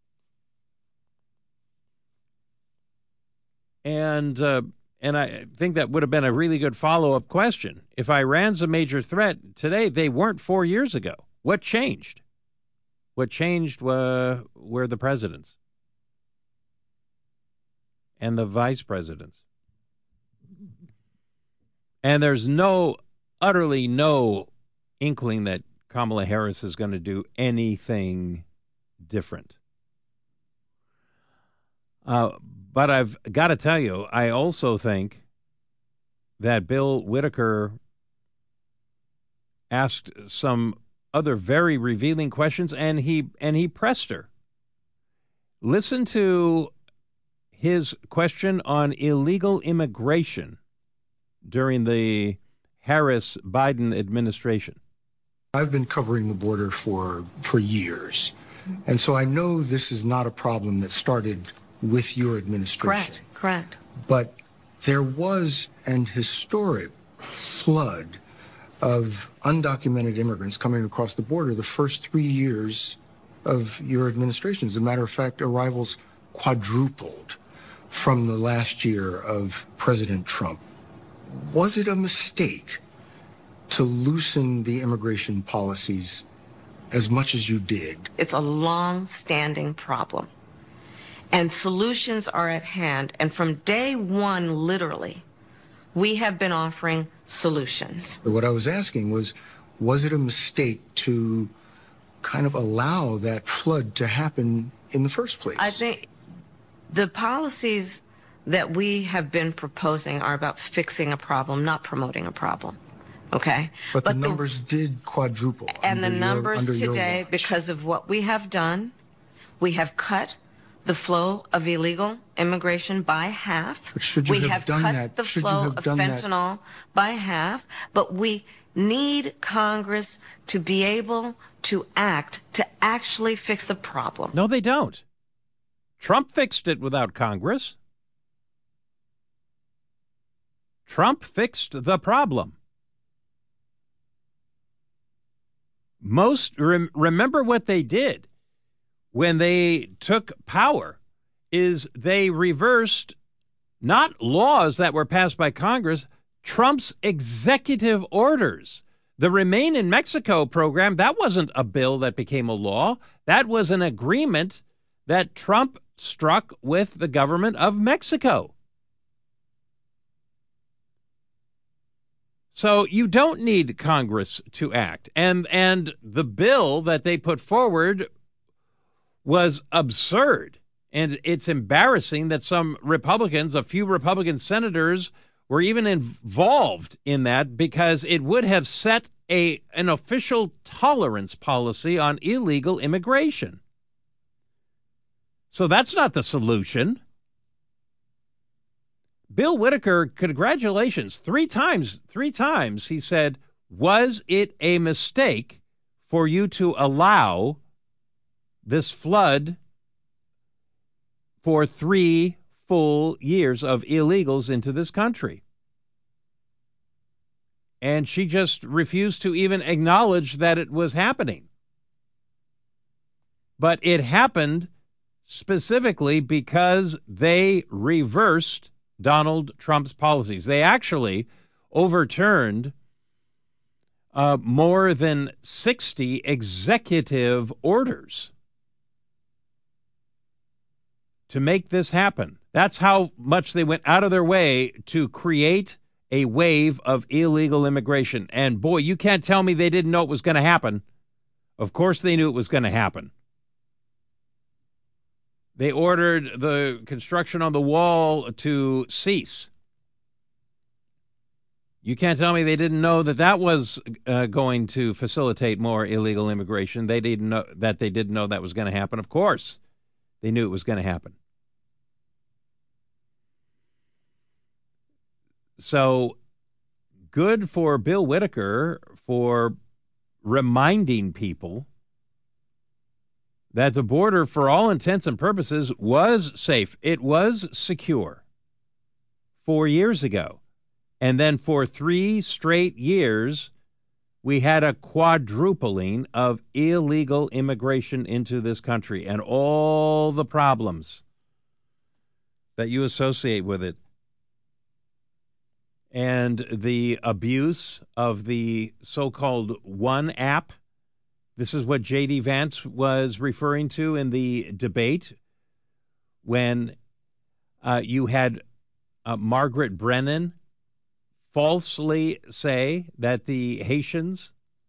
And I think that would have been a really good follow-up question. If Iran's a major threat today, they weren't 4 years ago. What changed? What changed were the presidents and the vice presidents. And there's utterly no inkling that Kamala Harris is going to do anything different. But I've got to tell you, I also think that Bill Whitaker asked some other very revealing questions, and he pressed her. Listen to his question on illegal immigration during the Harris-Biden administration. I've been covering the border for years, and so I know this is not a problem that started with your administration. Correct. But there was an historic flood of undocumented immigrants coming across the border the first 3 years of your administration. As a matter of fact, arrivals quadrupled from the last year of President Trump. Was it a mistake to loosen the immigration policies as much as you did? It's a long-standing problem. And solutions are at hand. And from day one, literally, we have been offering solutions. What I was asking was it a mistake to kind of allow that flood to happen in the first place? I think the policies that we have been proposing are about fixing a problem, not promoting a problem. Okay? But the numbers did quadruple. And the numbers today, because of what we have done, we have cut the flow of illegal immigration by half. We have cut the flow of fentanyl by half, but we need Congress to be able to act to actually fix the problem. No, they don't. Trump fixed it without Congress. Trump fixed the problem. Remember what they did when they took power is they reversed not laws that were passed by Congress, Trump's executive orders. The Remain in Mexico program, that wasn't a bill that became a law. That was an agreement that Trump struck with the government of Mexico. So you don't need Congress to act. And the bill that they put forward was absurd. And it's embarrassing that some Republicans, a few Republican senators, were even involved in that because it would have set an official tolerance policy on illegal immigration. So that's not the solution. Bill Whitaker, congratulations. Three times he said, was it a mistake for you to allow this flood for 3 full years of illegals into this country? And she just refused to even acknowledge that it was happening. But it happened specifically because they reversed Donald Trump's policies. They actually overturned more than 60 executive orders to make this happen. That's how much they went out of their way to create a wave of illegal immigration. And boy, you can't tell me they didn't know it was going to happen. Of course they knew it was going to happen. They ordered the construction on the wall to cease. You can't tell me they didn't know that was going to facilitate more illegal immigration. They didn't know that was going to happen. Of course, they knew it was going to happen. So good for Bill Whitaker for reminding people that the border, for all intents and purposes, was safe. It was secure 4 years ago. And then for 3 straight years, we had a quadrupling of illegal immigration into this country and all the problems that you associate with it. And the abuse of the so-called One app. This is what J.D. Vance was referring to in the debate when you had Margaret Brennan falsely say that the Haitians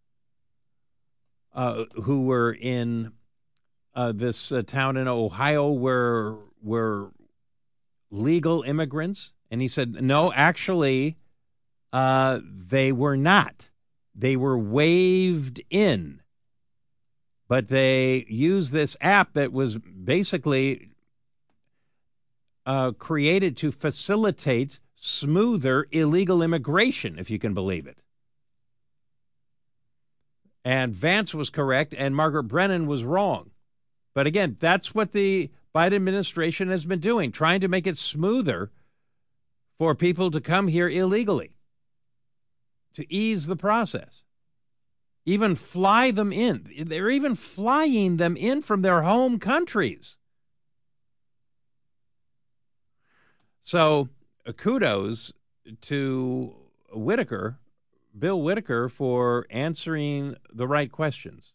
who were in this town in Ohio were legal immigrants. And he said, no, actually, they were not. They were waived in. But they used this app that was basically created to facilitate smoother illegal immigration, if you can believe it. And Vance was correct, and Margaret Brennan was wrong. But again, that's what the Biden administration has been doing, trying to make it smoother for people to come here illegally, to ease the process. Even fly them in. They're even flying them in from their home countries. So kudos to Bill Whitaker, for answering the right questions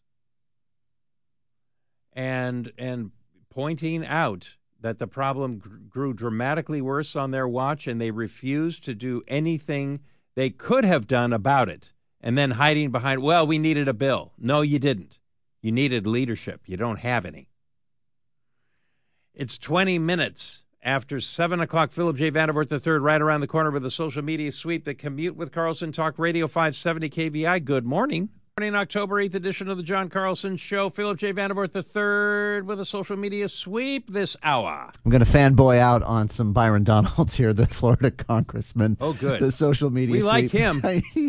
and pointing out that the problem grew dramatically worse on their watch, and they refused to do anything they could have done about it. And then hiding behind, well, we needed a bill. No, you didn't. You needed leadership. You don't have any. It's 20 minutes after 7 o'clock. Philip J. Vandervoort III, right around the corner with the social media sweep. The Commute with Carlson, Talk Radio 570 KVI. Good morning. Morning, October 8th edition of the John Carlson Show. Philip J. Vandervoort III with a social media sweep this hour. I'm going to fanboy out on some Byron Donalds here, the Florida congressman. Oh, good. The social media sweep. We like him.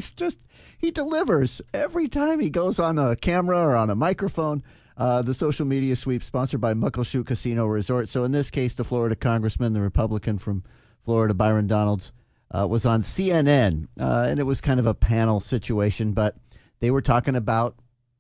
He delivers every time he goes on a camera or on a microphone. The social media sweep sponsored by Muckleshoot Casino Resort. So in this case, the Florida congressman, the Republican from Florida, Byron Donalds, was on CNN, and it was kind of a panel situation, but they were talking about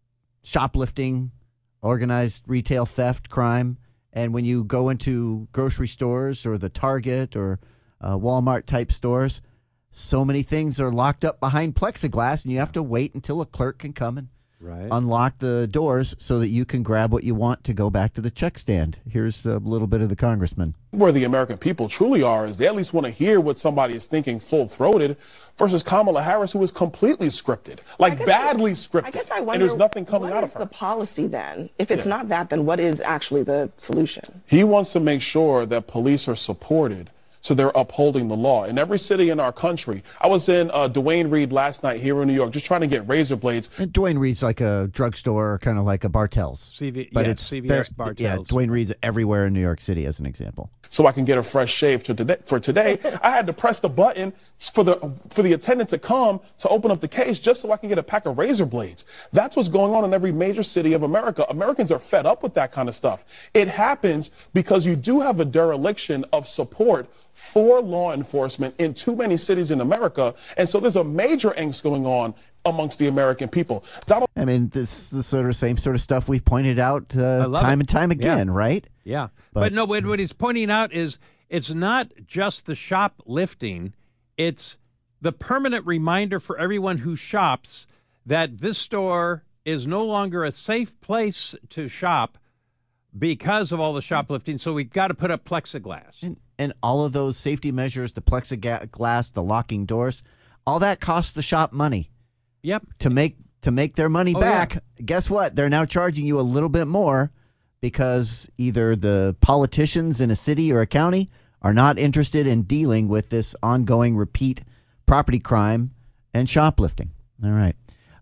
shoplifting, organized retail theft, crime, and when you go into grocery stores or the Target or Walmart type stores, so many things are locked up behind plexiglass, and you have to wait until a clerk can come and unlock the doors so that you can grab what you want to go back to the check stand. Here's a little bit of the congressman. Where the American people truly are is they at least want to hear what somebody is thinking full-throated versus Kamala Harris, who is completely scripted, badly scripted. I guess I wonder, and there's nothing coming out of her. What is the policy then? If it's not that, then what is actually the solution? He wants to make sure that police are supported, so they're upholding the law. In every city in our country, I was in Duane Reade last night here in New York, just trying to get razor blades. And Duane Reade's like a drugstore, kind of like a Bartell's. It's CVS Bartell's. Yeah, Duane Reade's everywhere in New York City, as an example. So I can get a fresh shave for today. I had to press the button for the attendant to come to open up the case just so I can get a pack of razor blades. That's what's going on in every major city of America. Americans are fed up with that kind of stuff. It happens because you do have a dereliction of support for law enforcement in too many cities in America. And so there's a major angst going on amongst the American people. I mean, this the same sort of stuff we've pointed out time and time again, right? Yeah. But no, what he's pointing out is it's not just the shoplifting. It's the permanent reminder for everyone who shops that this store is no longer a safe place to shop because of all the shoplifting. So we've got to put up plexiglass. And all of those safety measures, the plexiglass, the locking doors, all that costs the shop money. Yep. To make their money back, guess what? They're now charging you a little bit more because either the politicians in a city or a county are not interested in dealing with this ongoing repeat property crime and shoplifting. All right.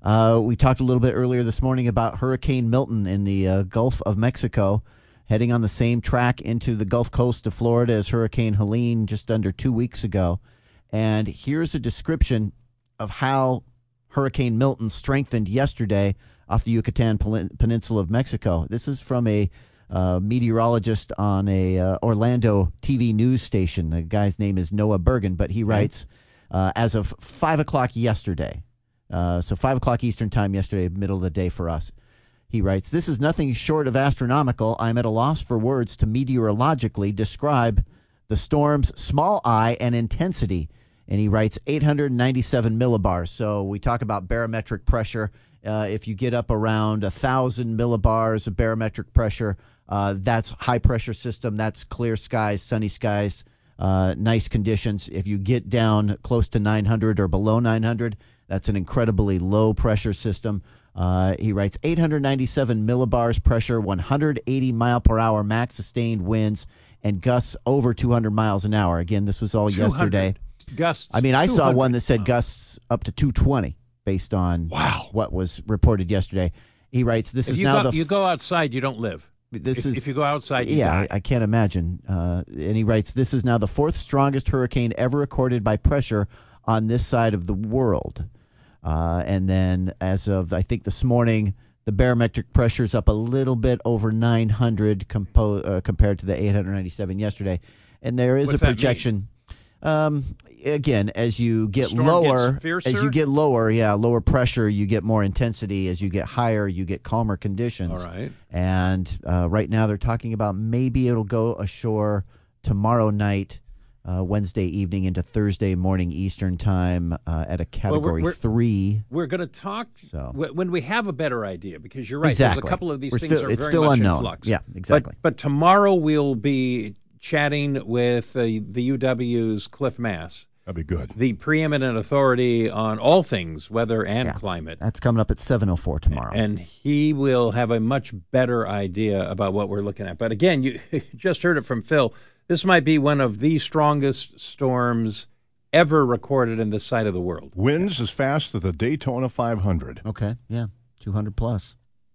We talked a little bit earlier this morning about Hurricane Milton in the Gulf of Mexico, heading on the same track into the Gulf Coast of Florida as Hurricane Helene just under 2 weeks ago. And here's a description of how Hurricane Milton strengthened yesterday off the Yucatan Peninsula of Mexico. This is from a meteorologist on a Orlando TV news station. The guy's name is Noah Bergen, but he writes, as of 5 o'clock yesterday, so 5 o'clock Eastern time yesterday, middle of the day for us, he writes, "This is nothing short of astronomical. I'm at a loss for words to meteorologically describe the storm's small I and intensity." And he writes 897 millibars. So we talk about barometric pressure. If you get up around 1,000 millibars of barometric pressure, that's high pressure system. That's clear skies, sunny skies, nice conditions. If you get down close to 900 or below 900, that's an incredibly low pressure system. He writes 897 millibars pressure, 180 mile per hour max sustained winds, and gusts over 200 miles an hour. Again, this was all yesterday. Gusts. I mean, I saw one that said gusts up to 220 based on what was reported yesterday. He writes, "This if is you now go, you go outside, you don't live. If you go outside, you die. I can't imagine." And he writes, "This is now the fourth strongest hurricane ever recorded by pressure on this side of the world." And then as of, I think, this morning, the barometric pressure is up a little bit over 900 compared to the 897 yesterday. And there is What's a projection. Again, as you get lower, lower pressure, you get more intensity. As you get higher, you get calmer conditions. All right. And right now they're talking about maybe it'll go ashore tomorrow night, Wednesday evening into Thursday morning Eastern time at a Category 3. We're going to talk when we have a better idea, because you're right. Exactly. There's a couple of these things It's are very still much unknown. in flux. Yeah, exactly. But tomorrow we'll be chatting with the UW's Cliff Mass. That'd be good. The preeminent authority on all things weather and climate. That's coming up at 7:04 tomorrow. And he will have a much better idea about what we're looking at. But again, you just heard it from Phil. This might be one of the strongest storms ever recorded in this side of the world. Winds as fast as the Daytona 500. Okay, yeah, 200 plus.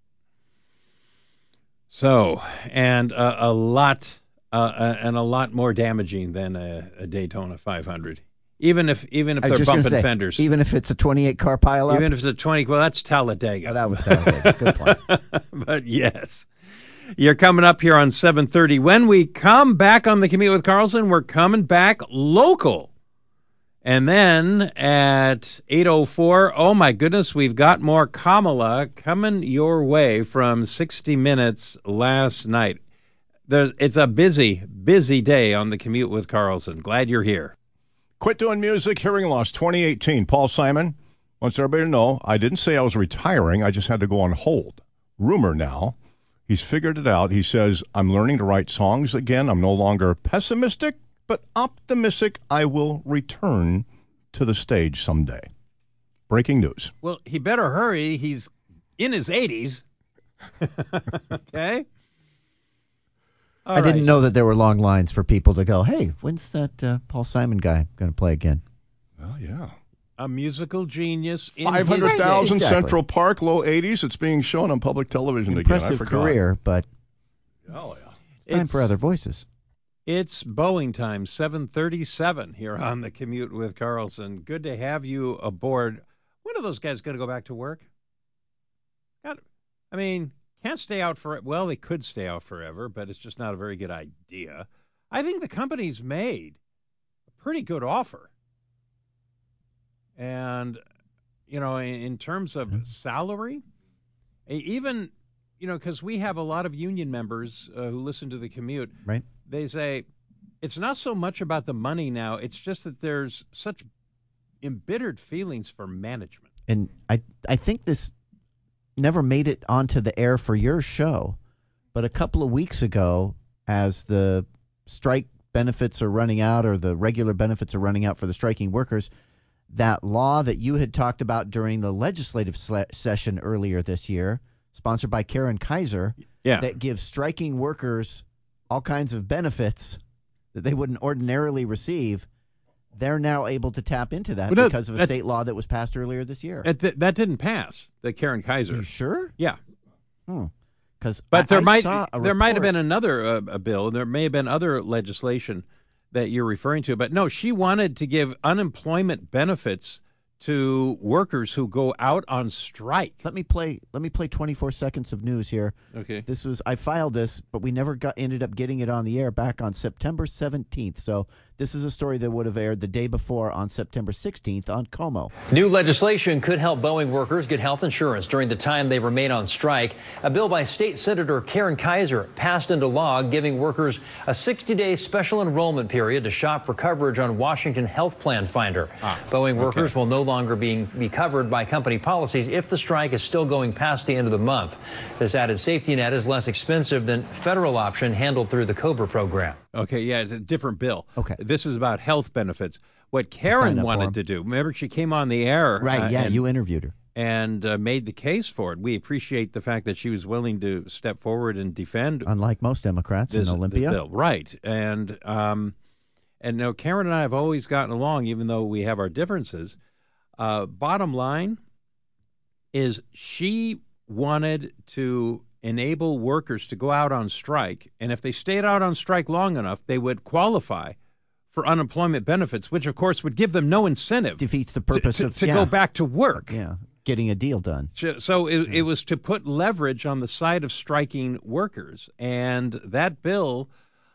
So, and a lot more damaging than a Daytona 500. Even if they're bumping fenders. Even if it's a 28-car pileup? Even if it's a 20, well, that's Talladega. Oh, that was Talladega. Good point. But yes. You're coming up here on 7:30. When we come back on the Commute with Carlson, we're coming back local. And then at 8:04, oh my goodness, we've got more Kamala coming your way from 60 Minutes last night. It's a busy, busy day on the Commute with Carlson. Glad you're here. Quit doing music, hearing loss 2018. Paul Simon wants everybody to know, I didn't say I was retiring. I just had to go on hold. Rumor now. He's figured it out. He says, I'm learning to write songs again. I'm no longer pessimistic, but optimistic. I will return to the stage someday. Breaking news. Well, he better hurry. He's in his 80s. Okay? I didn't know that there were long lines for people to go, hey, when's that Paul Simon guy going to play again? Oh, yeah. A musical genius. 500,000 Central Park, low 80s. It's being shown on public television Impressive again. career, but oh, yeah. It's time for other voices. It's Boeing time, 7:37 here on the Commute with Carlson. Good to have you aboard. When are those guys going to go back to work? Can't stay out for it. Well, they could stay out forever, but it's just not a very good idea. I think the company's made a pretty good offer. And, in terms of salary, even, because we have a lot of union members who listen to the Commute. Right. They say it's not so much about the money now. It's just that there's such embittered feelings for management. And I think this never made it onto the air for your show, but a couple of weeks ago, as the strike benefits are running out or the regular benefits are running out for the striking workers, that law that you had talked about during the legislative session earlier this year, sponsored by Karen Kaiser, that gives striking workers all kinds of benefits that they wouldn't ordinarily receive, they're now able to tap into that because of a state law that was passed earlier this year. That didn't pass, the Karen Kaiser. You sure? Yeah. But there might have been another bill. There may have been other legislation that you're referring to. But no, she wanted to give unemployment benefits to workers who go out on strike. Let me play 24 seconds of news here. Okay. I filed this, but we never ended up getting it on the air back on September 17th. So this is a story that would have aired the day before on September 16th on KOMO. New legislation could help Boeing workers get health insurance during the time they remain on strike. A bill by State Senator Karen Kaiser passed into law, giving workers a 60-day special enrollment period to shop for coverage on Washington Health Plan Finder. Boeing workers will no longer be covered by company policies if the strike is still going past the end of the month. This added safety net is less expensive than federal option handled through the COBRA program. Okay, yeah, it's a different bill. Okay. This is about health benefits. What Karen wanted to do, remember she came on the air. Right, you interviewed her. And made the case for it. We appreciate the fact that she was willing to step forward and defend. Unlike most Democrats in Olympia. Bill. Right. And now Karen and I have always gotten along, even though we have our differences. Bottom line is she wanted to enable workers to go out on strike, and if they stayed out on strike long enough, they would qualify for unemployment benefits, which of course would give them no incentive. Defeats the purpose to go back to work. Yeah, getting a deal done. So it was to put leverage on the side of striking workers, and that bill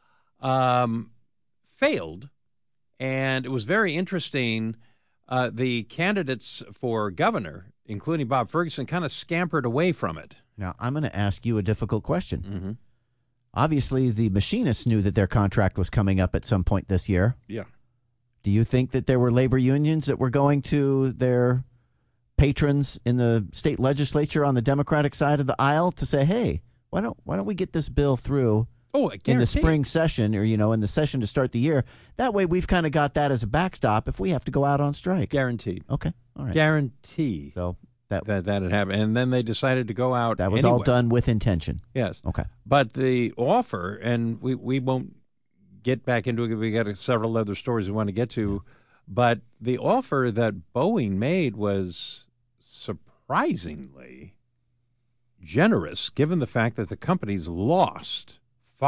failed, and it was very interesting. The candidates for governor, including Bob Ferguson, kind of scampered away from it. Now, I'm going to ask you a difficult question. Mm-hmm. Obviously, the machinists knew that their contract was coming up at some point this year. Yeah. Do you think that there were labor unions that were going to their patrons in the state legislature on the Democratic side of the aisle to say, hey, why don't we get this bill through in the spring session or, in the session to start the year? That way we've kind of got that as a backstop if we have to go out on strike. Guaranteed. Okay. All right. Guaranteed. So that had happened. And then they decided to go out That was anyway. all done with intention. Yes. Okay. But the offer, and we won't get back into it. We got several other stories we want to get to. But the offer that Boeing made was surprisingly generous, given the fact that the company's lost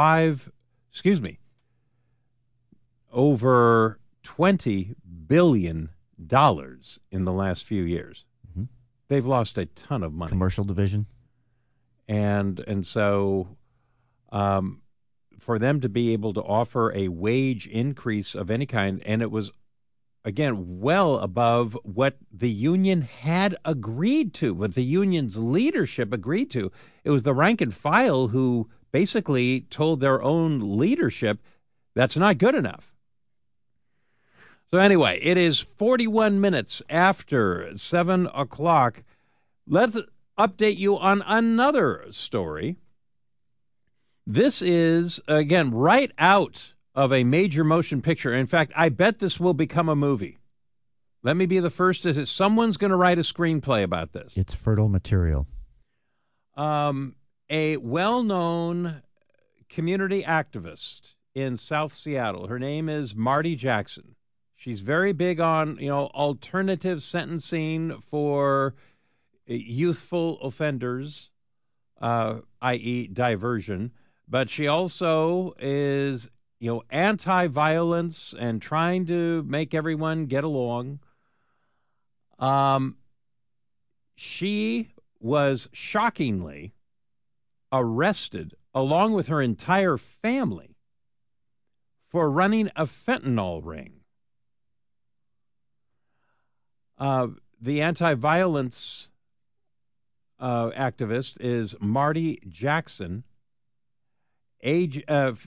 over $20 billion in the last few years. Mm-hmm. They've lost a ton of money. Commercial division. And so for them to be able to offer a wage increase of any kind, and it was, again, well above what the union had agreed to, what the union's leadership agreed to. It was the rank and file who basically told their own leadership that's not good enough. So anyway, it is 41 minutes after 7 o'clock. Let's update you on another story. This is, again, right out of a major motion picture. In fact, I bet this will become a movie. Let me be the first to say someone's going to write a screenplay about this. It's fertile material. A well-known community activist in South Seattle. Her name is Marty Jackson. She's very big on, alternative sentencing for youthful offenders, i.e. diversion. But she also is, anti-violence and trying to make everyone get along. She was shockingly arrested, along with her entire family, for running a fentanyl ring. The anti-violence activist is Marty Jackson. A.J.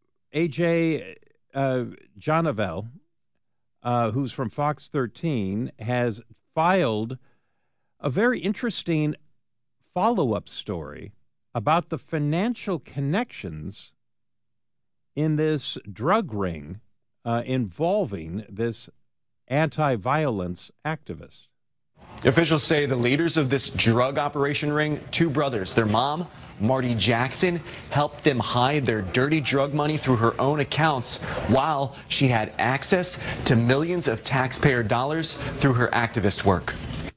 Jonavel, who's from Fox 13, has filed a very interesting follow-up story about the financial connections in this drug ring involving this anti-violence activist. Officials say the leaders of this drug operation ring, two brothers, their mom, Marty Jackson, helped them hide their dirty drug money through her own accounts while she had access to millions of taxpayer dollars through her activist work.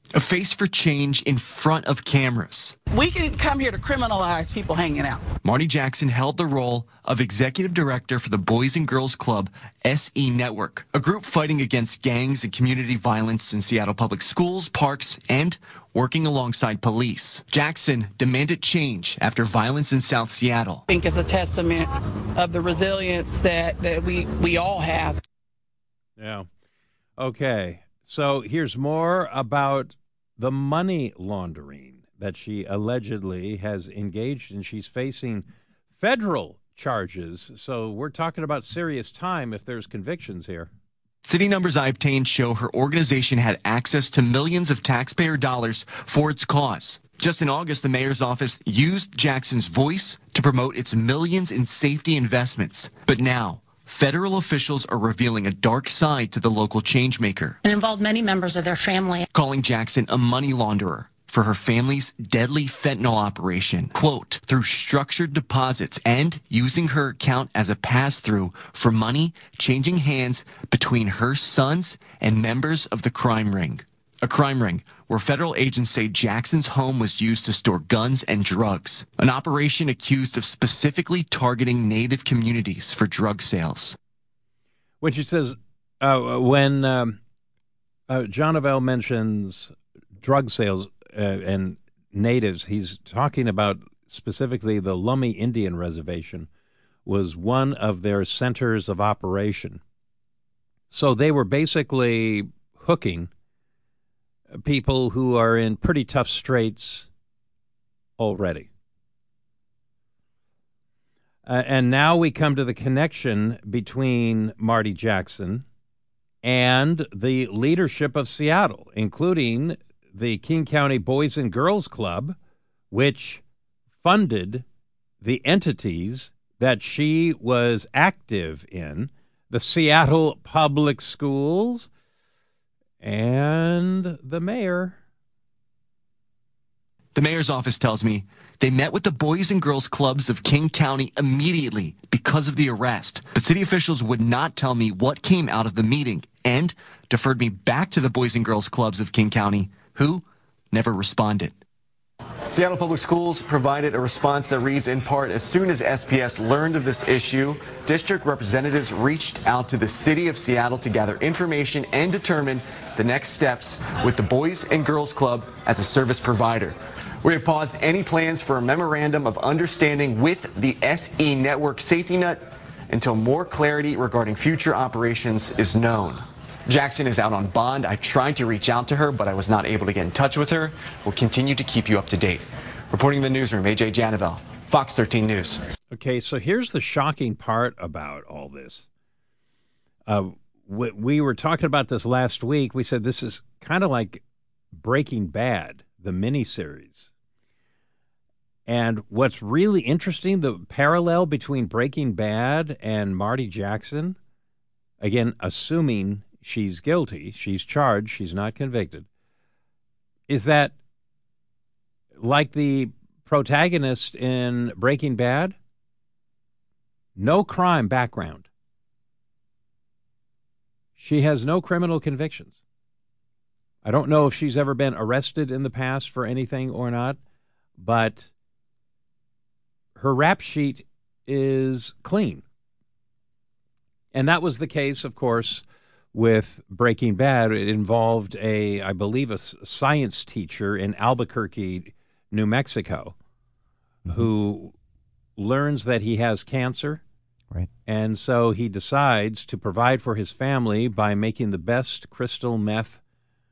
A face for change in front of cameras. We can come here to criminalize people hanging out. Marty Jackson held the role of executive director for the Boys and Girls Club SE Network, a group fighting against gangs and community violence in Seattle public schools, parks, and working alongside police. Jackson demanded change after violence in South Seattle. I think it's a testament of the resilience that we all have. Yeah. Okay. So here's more about the money laundering that she allegedly has engaged in. She's facing federal charges. So we're talking about serious time if there's convictions here. City numbers I obtained show her organization had access to millions of taxpayer dollars for its cause. Just in August, the mayor's office used Jackson's voice to promote its millions in safety investments. But now, federal officials are revealing a dark side to the local changemaker. It involved many members of their family. Calling Jackson a money launderer for her family's deadly fentanyl operation, quote, through structured deposits and using her account as a pass-through for money changing hands between her sons and members of the crime ring. A crime ring where federal agents say Jackson's home was used to store guns and drugs. An operation accused of specifically targeting Native communities for drug sales. When she says, when John Avell mentions drug sales and natives, he's talking about specifically the Lummi Indian Reservation was one of their centers of operation. So they were basically hooking people who are in pretty tough straits already. And now we come to the connection between Marty Jackson and the leadership of Seattle, including the King County Boys and Girls Club, which funded the entities that she was active in, the Seattle Public Schools, and the mayor. The mayor's office tells me they met with the Boys and Girls Clubs of King County immediately because of the arrest. But city officials would not tell me what came out of the meeting and deferred me back to the Boys and Girls Clubs of King County, who never responded. Seattle Public Schools provided a response that reads, in part, as soon as SPS learned of this issue, district representatives reached out to the city of Seattle to gather information and determine the next steps with the Boys and Girls Club as a service provider. We have paused any plans for a memorandum of understanding with the SE Network safety net until more clarity regarding future operations is known. Jackson is out on bond. I've tried to reach out to her, but I was not able to get in touch with her. We'll continue to keep you up to date. Reporting in the newsroom, AJ Janavel, Fox 13 News. Okay, so here's the shocking part about all this. We were talking about this last week. We said this is kind of like Breaking Bad, the miniseries. And what's really interesting, the parallel between Breaking Bad and Marty Jackson, again, assuming she's guilty, she's charged, she's not convicted, is that like the protagonist in Breaking Bad, no crime background. She has no criminal convictions. I don't know if she's ever been arrested in the past for anything or not, but her rap sheet is clean. And that was the case, of course, with Breaking Bad. It involved I believe, a science teacher in Albuquerque, New Mexico, who learns that he has cancer. Right. And so he decides to provide for his family by making the best crystal meth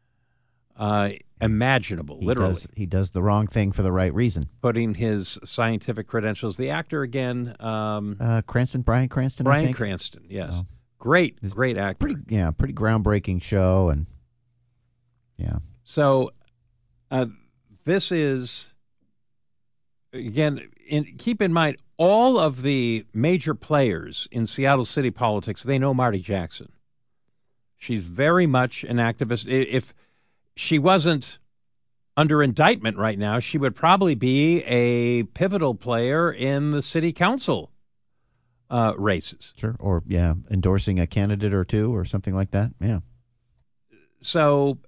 imaginable, literally. He does the wrong thing for the right reason. Putting his scientific credentials. The actor again, Cranston, Bryan Cranston. Bryan Cranston, yes, great actor. Pretty groundbreaking show, and yeah. So this is again. Keep in mind, all of the major players in Seattle city politics, they know Marty Jackson. She's very much an activist. If she wasn't under indictment right now, she would probably be a pivotal player in the city council races. Sure. Or, endorsing a candidate or two or something like that. Yeah. So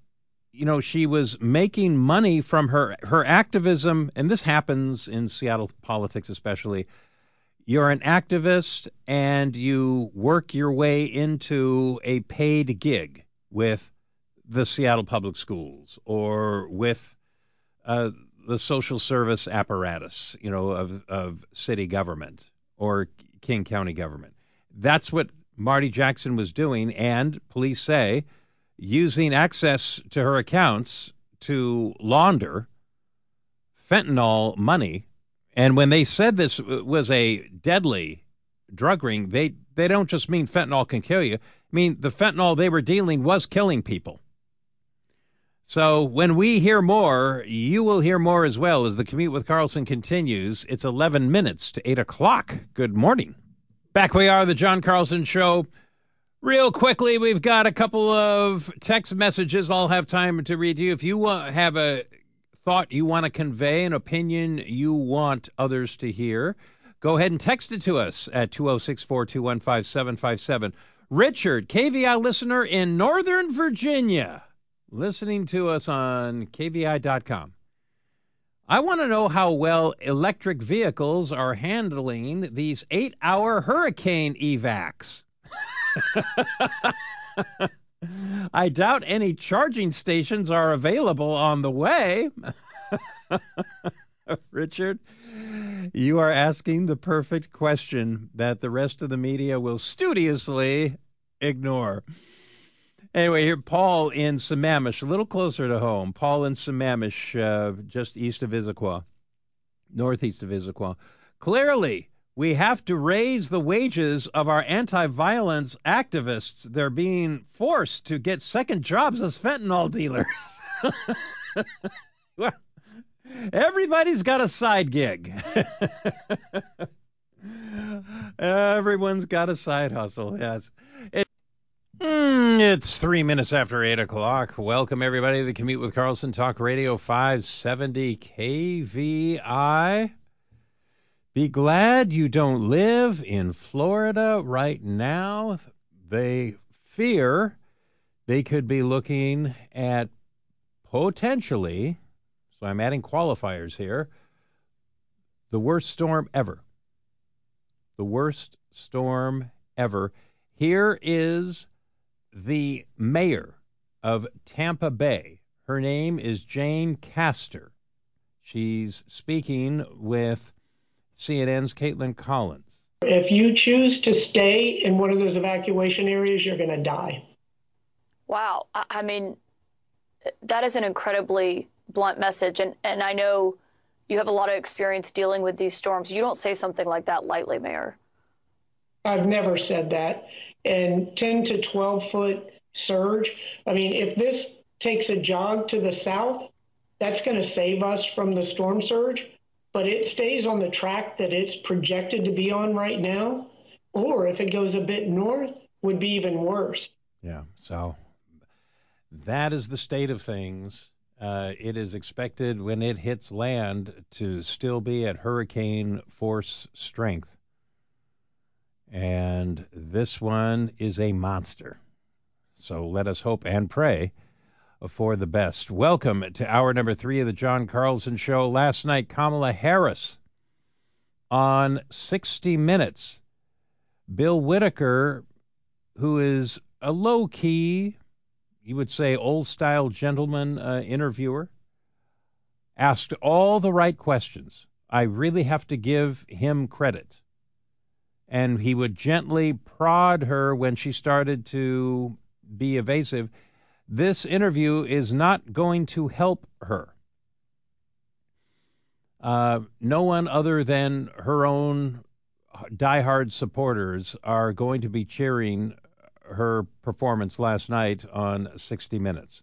she was making money from her activism, and this happens in Seattle politics especially. You're an activist and you work your way into a paid gig with the Seattle Public Schools or with the social service apparatus, of city government or King County government. That's what Marty Jackson was doing, and police say using access to her accounts to launder fentanyl money. And when they said this was a deadly drug ring, they don't just mean fentanyl can kill you. I mean, the fentanyl they were dealing was killing people. So when we hear more, you will hear more as well as the Commute with Carlson continues. It's 11 minutes to 8 o'clock. Good morning. Back we are, the John Carlson Show. Real quickly, we've got a couple of text messages I'll have time to read to you. If you have a thought you want to convey, an opinion you want others to hear, go ahead and text it to us at 206-421-5757. Richard, KVI listener in Northern Virginia, listening to us on KVI.com. I want to know how well electric vehicles are handling these 8-hour hurricane evacs. I doubt any charging stations are available on the way. Richard, you are asking the perfect question that the rest of the media will studiously ignore. Anyway, here, Paul in Sammamish, a little closer to home. Paul in Sammamish, just east of Issaquah, northeast of Issaquah. Clearly, we have to raise the wages of our anti-violence activists. They're being forced to get second jobs as fentanyl dealers. Well, everybody's got a side gig. Everyone's got a side hustle, yes. It's 3 minutes after 8 o'clock. Welcome, everybody, to the Commute with Carlson, Talk Radio 570 KVI. Be glad you don't live in Florida right now. They fear they could be looking at potentially, so I'm adding qualifiers here, the worst storm ever. The worst storm ever. Here is the mayor of Tampa Bay. Her name is Jane Castor. She's speaking with CNN's Caitlin Collins. If you choose to stay in one of those evacuation areas, you're going to die. Wow. I mean, that is an incredibly blunt message. And I know you have a lot of experience dealing with these storms. You don't say something like that lightly, Mayor. I've never said that. And 10 to 12 foot surge. I mean, if this takes a jog to the south, that's going to save us from the storm surge. But it stays on the track that it's projected to be on right now, or if it goes a bit north, would be even worse. Yeah, so that is the state of things. It is expected when it hits land to still be at hurricane force strength. And this one is a monster. So let us hope and pray for the best. Welcome to hour number 3 of the John Carlson Show. Last night, Kamala Harris on 60 Minutes. Bill Whitaker, who is a low-key, you would say old-style gentleman interviewer, asked all the right questions. I really have to give him credit. And he would gently prod her when she started to be evasive. This interview is not going to help her. No one other than her own diehard supporters are going to be cheering her performance last night on 60 Minutes.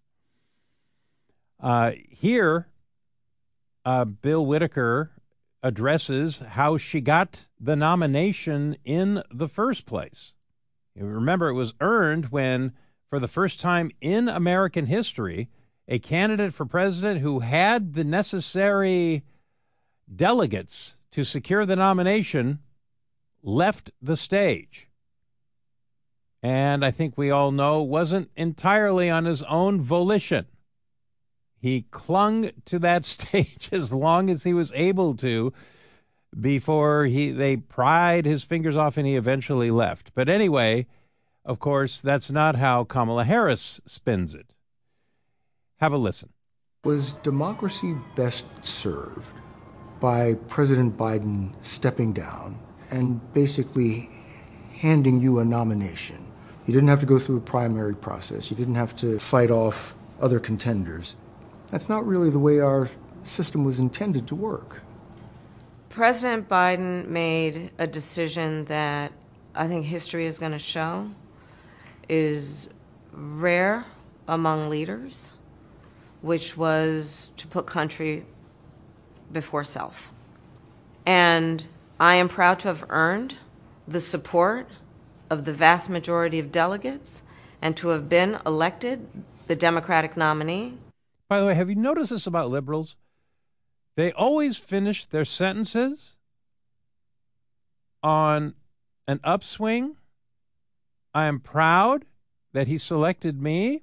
Here, Bill Whitaker addresses how she got the nomination in the first place. You remember, it was earned when, for the first time in American history, a candidate for president who had the necessary delegates to secure the nomination left the stage. And I think we all know wasn't entirely on his own volition. He clung to that stage as long as he was able to before they pried his fingers off and he eventually left. But anyway, of course, that's not how Kamala Harris spins it. Have a listen. Was democracy best served by President Biden stepping down and basically handing you a nomination? You didn't have to go through a primary process. You didn't have to fight off other contenders. That's not really the way our system was intended to work. President Biden made a decision that I think history is going to show is rare among leaders, which was to put country before self. And I am proud to have earned the support of the vast majority of delegates and to have been elected the Democratic nominee. By the way, have you noticed this about liberals? They always finish their sentences on an upswing. I am proud that he selected me.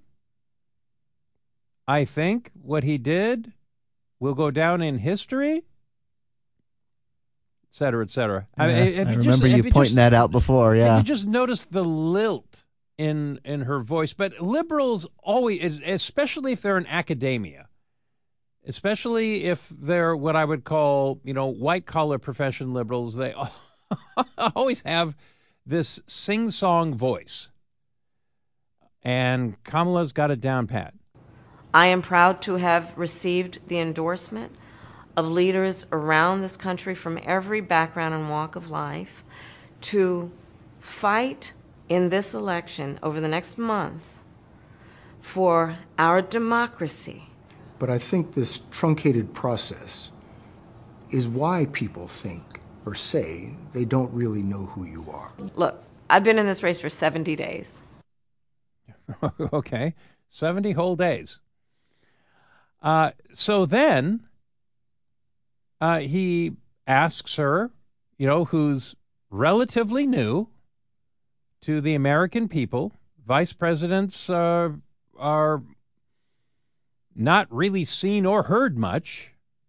I think what he did will go down in history, et cetera, et cetera. Yeah, I remember you pointing that out before, yeah. If you just notice the lilt in her voice. But liberals always, especially if they're in academia, especially if they're what I would call, white-collar profession liberals, they always have this sing-song voice. And Kamala's got it down pat. I am proud to have received the endorsement of leaders around this country from every background and walk of life to fight in this election over the next month for our democracy. But I think this truncated process is why people think or say they don't really know who you are. Look, I've been in this race for 70 days. Okay, 70 whole days. So then he asks her, who's relatively new to the American people. Vice presidents are not really seen or heard much,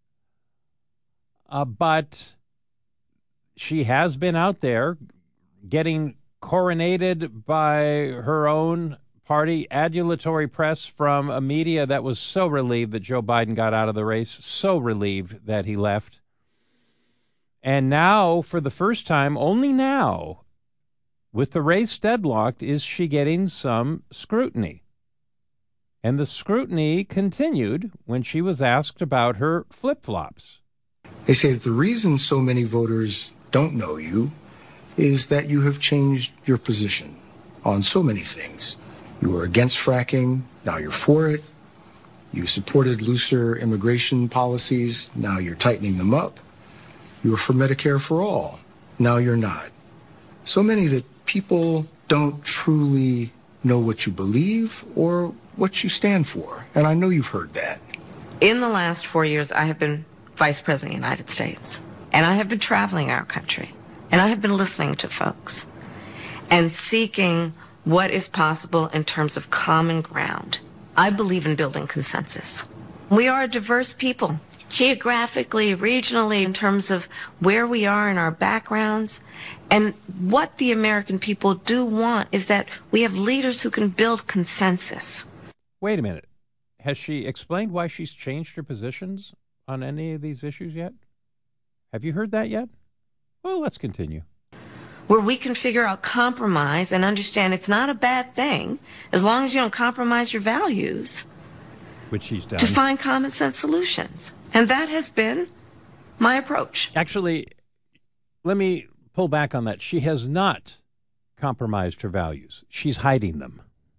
but she has been out there getting coronated by her own party, adulatory press from a media that was so relieved that Joe Biden got out of the race, so relieved that he left. And now, for the first time, only now, with the race deadlocked, is she getting some scrutiny. And the scrutiny continued when she was asked about her flip-flops. They say that the reason so many voters don't know you is that you have changed your position on so many things. You were against fracking, now you're for it. You supported looser immigration policies, now you're tightening them up. You were for Medicare for all, now you're not. So many that people don't truly know what you believe or what you stand for, and I know you've heard that. In the last 4 years, I have been Vice President of the United States, and I have been traveling our country, and I have been listening to folks and seeking what is possible in terms of common ground. I believe in building consensus. We are a diverse people, geographically, regionally, in terms of where we are in our backgrounds. And what the American people do want is that we have leaders who can build consensus. Wait a minute. Has she explained why she's changed her positions on any of these issues yet? Have you heard that yet? Well, let's continue. Where we can figure out compromise and understand it's not a bad thing as long as you don't compromise your values. Which she's done. To find common sense solutions. And that has been my approach. Actually, let me pull back on that. She has not compromised her values. She's hiding them.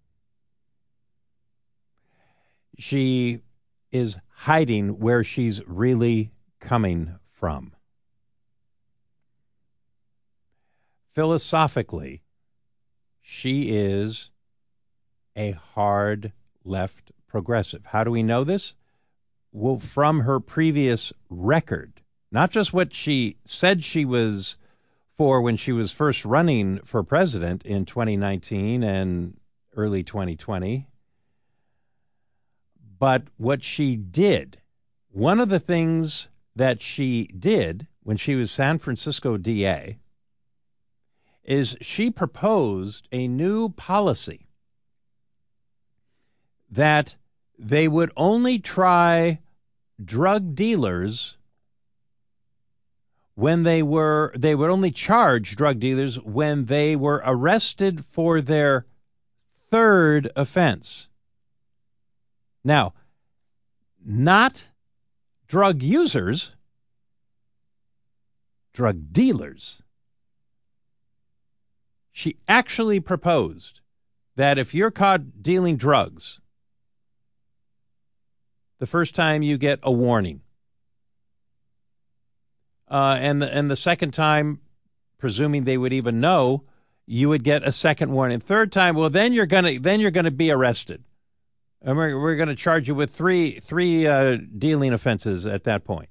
She is hiding where she's really coming from. Philosophically, she is a hard left progressive. How do we know this? Well, from her previous record, not just what she said she was for when she was first running for president in 2019 and early 2020, But what she did, one of the things that she did when she was San Francisco DA is she proposed a new policy that they would only try drug dealers when they would only charge drug dealers when they were arrested for their third offense. Now, not drug users, drug dealers. She actually proposed that if you're caught dealing drugs, the first time you get a warning. And the second time, presuming they would even know, you would get a second warning. Third time, well, then you're gonna be arrested, and we're gonna charge you with three dealing offenses at that point.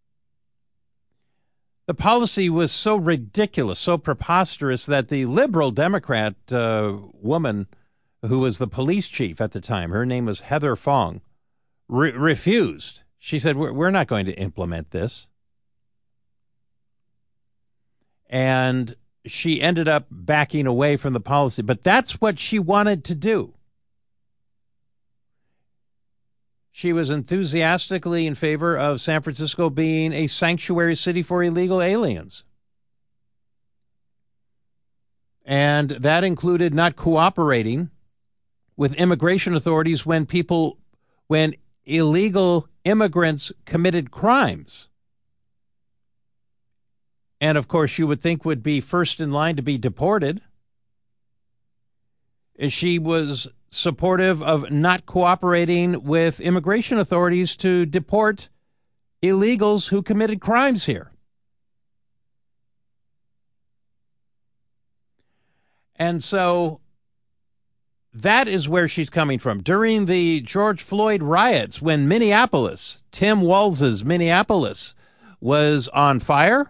The policy was so ridiculous, so preposterous that the liberal Democrat woman who was the police chief at the time, her name was Heather Fong, refused. She said, we're not going to implement this. And she ended up backing away from the policy. But that's what she wanted to do. She was enthusiastically in favor of San Francisco being a sanctuary city for illegal aliens. And that included not cooperating with immigration authorities when illegal immigrants committed crimes. And, of course, you would think would be first in line to be deported. She was supportive of not cooperating with immigration authorities to deport illegals who committed crimes here. And so that is where she's coming from. During the George Floyd riots, when Minneapolis, Tim Walz's Minneapolis, was on fire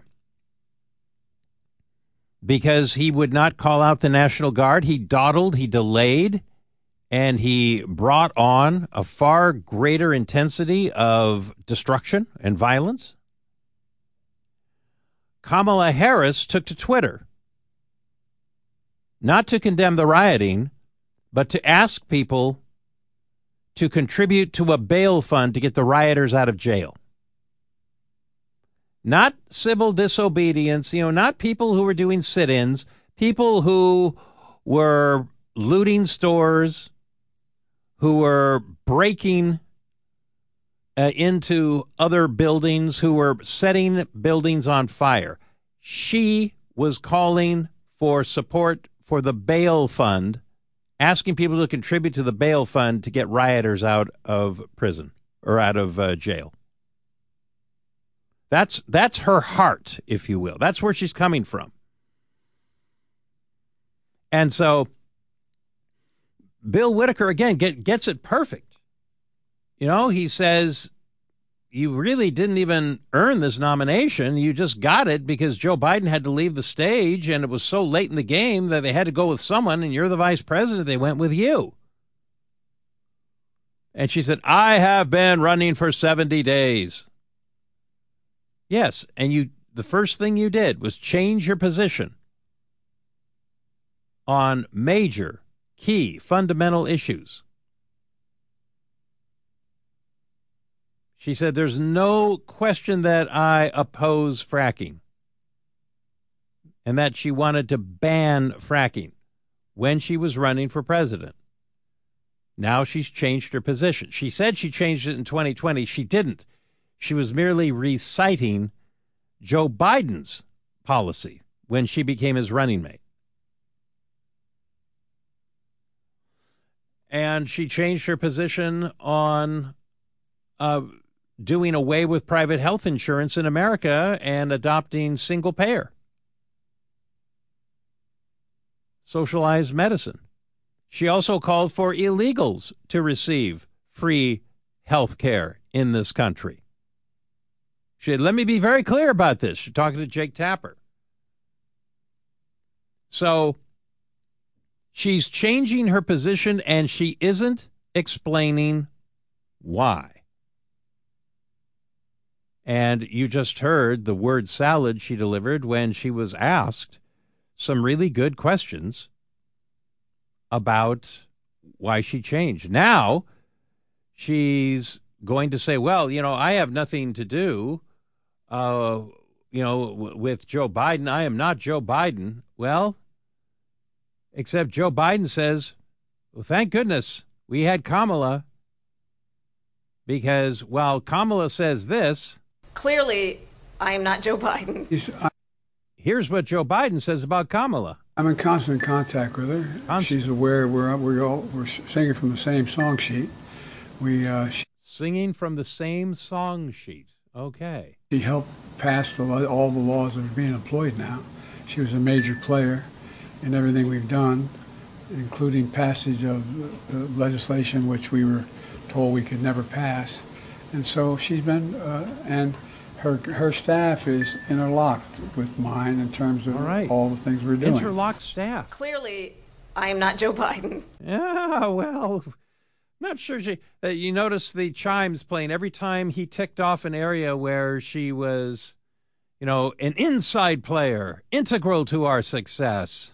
because he would not call out the National Guard, he dawdled, he delayed, and he brought on a far greater intensity of destruction and violence. Kamala Harris took to Twitter, not to condemn the rioting, but to ask people to contribute to a bail fund to get the rioters out of jail. Not civil disobedience, not people who were doing sit-ins, people who were looting stores, who were breaking into other buildings, who were setting buildings on fire. She was calling for support for the bail fund, asking people to contribute to the bail fund to get rioters out of prison or out of jail. That's her heart, if you will. That's where she's coming from. And so Bill Whitaker, again, gets it perfect. He says, you really didn't even earn this nomination. You just got it because Joe Biden had to leave the stage, and it was so late in the game that they had to go with someone, and you're the vice president. They went with you. And she said, I have been running for 70 days. Yes, and the first thing you did was change your position on major, key, fundamental issues. She said, there's no question that I oppose fracking, and that she wanted to ban fracking when she was running for president. Now she's changed her position. She said she changed it in 2020. She didn't. She was merely reciting Joe Biden's policy when she became his running mate. And she changed her position on doing away with private health insurance in America and adopting single payer, socialized medicine. She also called for illegals to receive free health care in this country. She said, let me be very clear about this. She's talking to Jake Tapper. So she's changing her position, and she isn't explaining why. And you just heard the word salad she delivered when she was asked some really good questions about why she changed. Now she's going to say, well, I have nothing to do, with Joe Biden. I am not Joe Biden. Well, except Joe Biden says, well, thank goodness we had Kamala, because while Kamala says this, clearly I am not Joe Biden. Here's what Joe Biden says about Kamala. I'm in constant contact with her. She's aware we're singing from the same song sheet. Singing from the same song sheet. Okay. She helped pass all the laws that are being employed now. She was a major player in everything we've done, including passage of legislation which we were told we could never pass. And so she's been, and her staff is interlocked with mine in terms of all the things we're doing. Interlocked staff. Clearly, I am not Joe Biden. Yeah, well, not sure you notice the chimes playing every time he ticked off an area where she was, an inside player, integral to our success.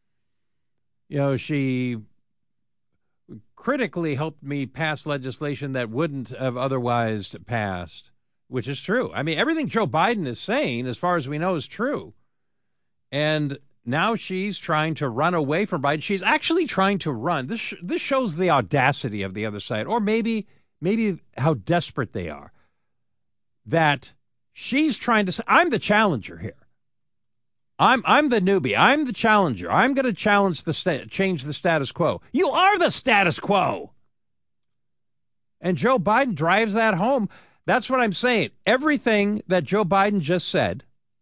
She critically helped me pass legislation that wouldn't have otherwise passed, which is true. I mean, everything Joe Biden is saying, as far as we know, is true. And now she's trying to run away from Biden. She's actually trying to run. This shows the audacity of the other side, or maybe how desperate they are. That she's trying to say, I'm the challenger here. I'm the newbie. I'm the challenger. I'm going to challenge change the status quo. You are the status quo. And Joe Biden drives that home. That's what I'm saying. Everything that Joe Biden just said,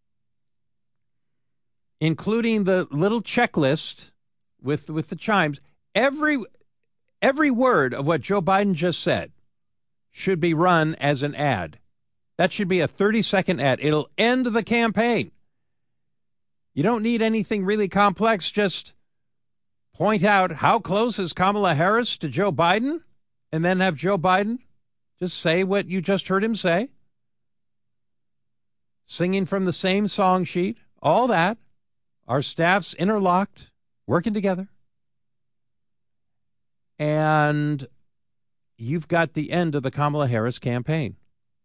including the little checklist with the chimes, every word of what Joe Biden just said should be run as an ad. That should be a 30-second ad. It'll end the campaign. You don't need anything really complex. Just point out how close is Kamala Harris to Joe Biden, and then have Joe Biden just say what you just heard him say. Singing from the same song sheet, all that. Our staff's interlocked, working together. And you've got the end of the Kamala Harris campaign.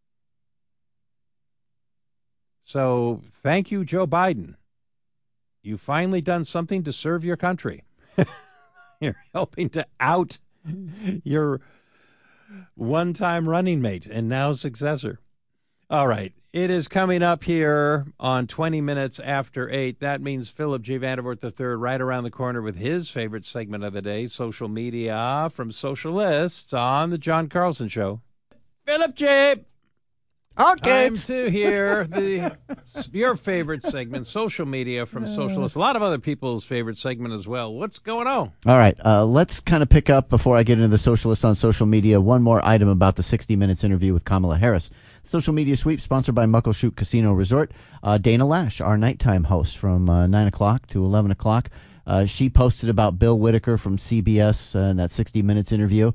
So thank you, Joe Biden. You've finally done something to serve your country. You're helping to out your one-time running mate and now successor. All right. It is coming up here on 20 minutes after 8. That means Philip G. Vandervoort III right around the corner with his favorite segment of the day, social media from socialists on the John Carlson Show. Philip J. Okay. Time to hear your favorite segment, social media from socialists. A lot of other people's favorite segment as well. What's going on? All right. Let's kind of pick up before I get into the socialists on social media. One more item about the 60 Minutes interview with Kamala Harris. Social media sweep sponsored by Muckleshoot Casino Resort. Dana Lash, our nighttime host from 9 o'clock to 11 o'clock. She posted about Bill Whitaker from CBS in that 60 Minutes interview.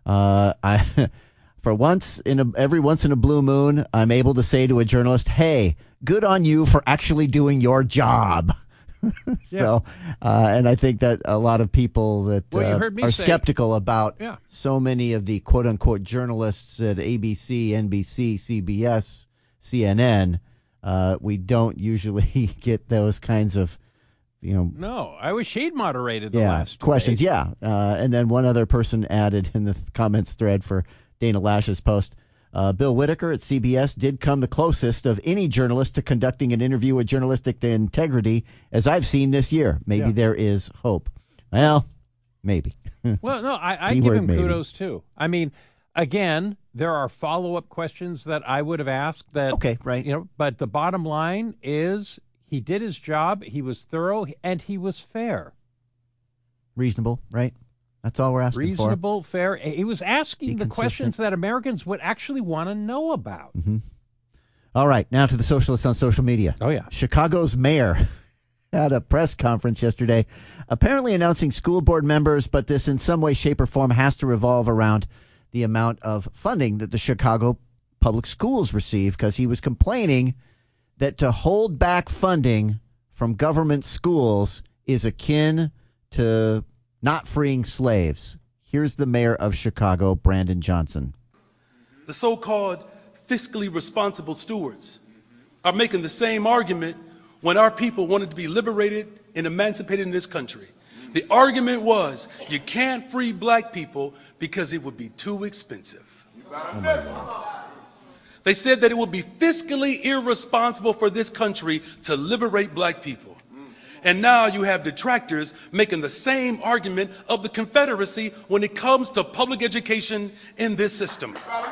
For once every once in a blue moon, I'm able to say to a journalist, hey, good on you for actually doing your job. So, and I think that a lot of people that are skeptical about so many of the quote unquote journalists at ABC, NBC, CBS, CNN, we don't usually get those kinds of, No, I wish he'd moderated the last questions. debate. And then one other person added in the comments thread for Dana Lash's post, Bill Whitaker at CBS did come the closest of any journalist to conducting an interview with journalistic integrity as I've seen this year. Maybe there is hope. Well, maybe. Well, no, I give him kudos too. I mean, again, there are follow-up questions that I would have asked that, but the bottom line is he did his job. He was thorough and he was fair. Reasonable, right? That's all we're asking for. Reasonable, fair. He was asking the questions that Americans would actually want to know about. Mm-hmm. All right, now to the socialists on social media. Oh, yeah. Chicago's mayor had a press conference yesterday, apparently announcing school board members, but this in some way, shape, or form has to revolve around the amount of funding that the Chicago public schools receive, because he was complaining that to hold back funding from government schools is akin to not freeing slaves. Here's the mayor of Chicago, Brandon Johnson. The so-called fiscally responsible stewards are making the same argument when our people wanted to be liberated and emancipated in this country. The argument was you can't free black people because it would be too expensive. They said that it would be fiscally irresponsible for this country to liberate black people. And now you have detractors making the same argument of the Confederacy when it comes to public education in this system.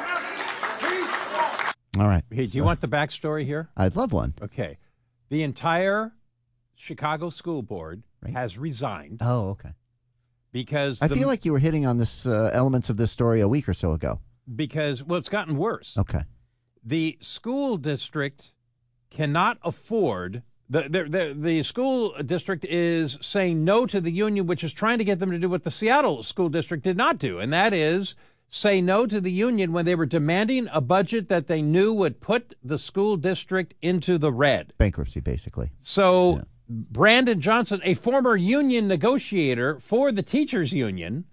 All right. Hey, do you want the backstory here? I'd love one. Okay. The entire Chicago School Board has resigned. Oh, okay. Because I feel like you were hitting on this elements of this story a week or so ago. Because, well, it's gotten worse. Okay. The school district cannot afford... The school district is saying no to the union, which is trying to get them to do what the Seattle school district did not do, and that is say no to the union when they were demanding a budget that they knew would put the school district into the red. Bankruptcy, basically. So Brandon Johnson, a former union negotiator for the teachers union,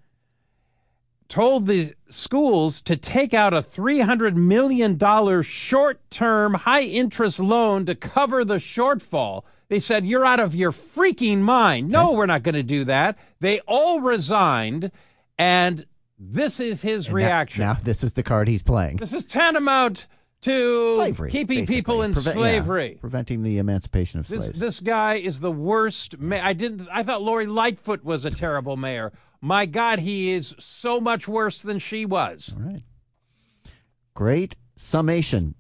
told the schools to take out a $300 million short-term, high-interest loan to cover the shortfall. They said, you're out of your freaking mind. No, we're not going to do that. They all resigned, and this is his reaction. Now this is the card he's playing. This is tantamount to slavery, keeping basically. people in slavery. Preventing the emancipation of slaves. This guy is the worst. I thought Lori Lightfoot was a terrible mayor. My God, he is so much worse than she was. All right. Great summation.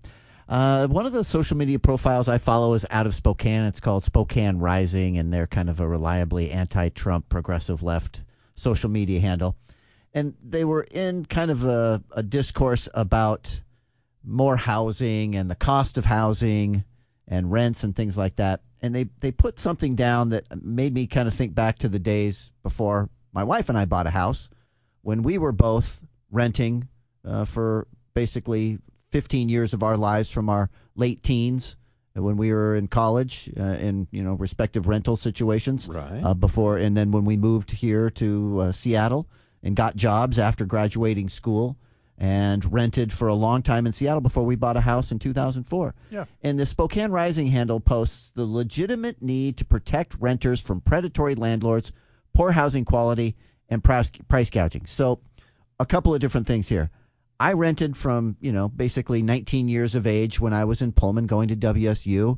One of the social media profiles I follow is out of Spokane. It's called Spokane Rising, and they're kind of a reliably anti-Trump progressive left social media handle. And they were in kind of a discourse about more housing and the cost of housing and rents and things like that. And they put something down that made me kind of think back to the days before my wife and I bought a house, when we were both renting for basically 15 years of our lives from our late teens, when we were in college in respective rental situations, before, and then when we moved here to Seattle and got jobs after graduating school and rented for a long time in Seattle before we bought a house in 2004. Yeah. And the Spokane Rising handle posts the legitimate need to protect renters from predatory landlords, poor housing quality, and price gouging. So a couple of different things here. I rented from, basically 19 years of age when I was in Pullman going to WSU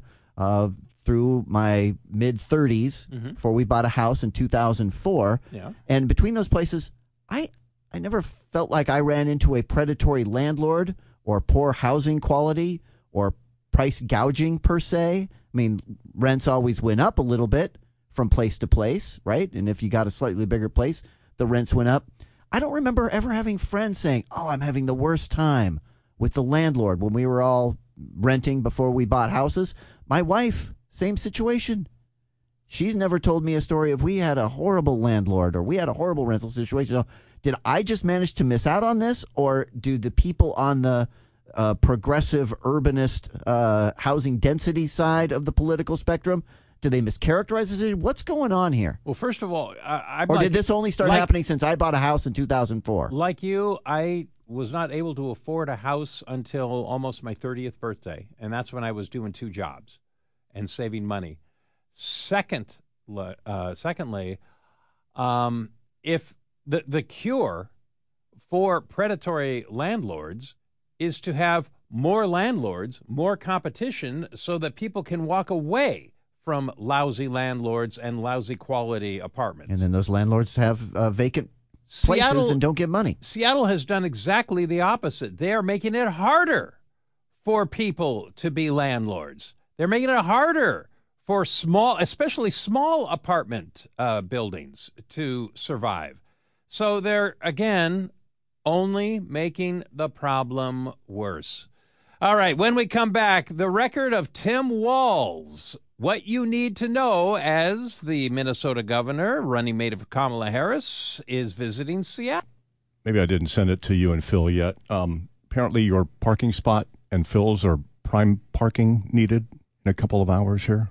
through my mid-30s before we bought a house in 2004. Yeah. And between those places, I never felt like I ran into a predatory landlord or poor housing quality or price gouging per se. I mean, rents always went up a little bit from place to place, right? And if you got a slightly bigger place, the rents went up. I don't remember ever having friends saying, oh, I'm having the worst time with the landlord when we were all renting before we bought houses. My wife, same situation. She's never told me a story of we had a horrible landlord or we had a horrible rental situation. So did I just manage to miss out on this, or do the people on the progressive urbanist housing density side of the political spectrum, do they mischaracterize it? What's going on here? Well, first of all, did this only start happening since I bought a house in 2004? Like you, I was not able to afford a house until almost my 30th birthday, and that's when I was doing 2 jobs and saving money. Secondly, if the cure for predatory landlords is to have more landlords, more competition, so that people can walk away from lousy landlords and lousy quality apartments. And then those landlords have vacant places and don't get money. Seattle has done exactly the opposite. They are making it harder for people to be landlords. They're making it harder for especially small apartment buildings to survive. So they're, again, only making the problem worse. All right, when we come back, the record of Tim Walz. What you need to know as the Minnesota governor, running mate of Kamala Harris, is visiting Seattle. maybe I didn't send it to you and Phil yet. Apparently your parking spot and Phil's are prime parking needed in a couple of hours here.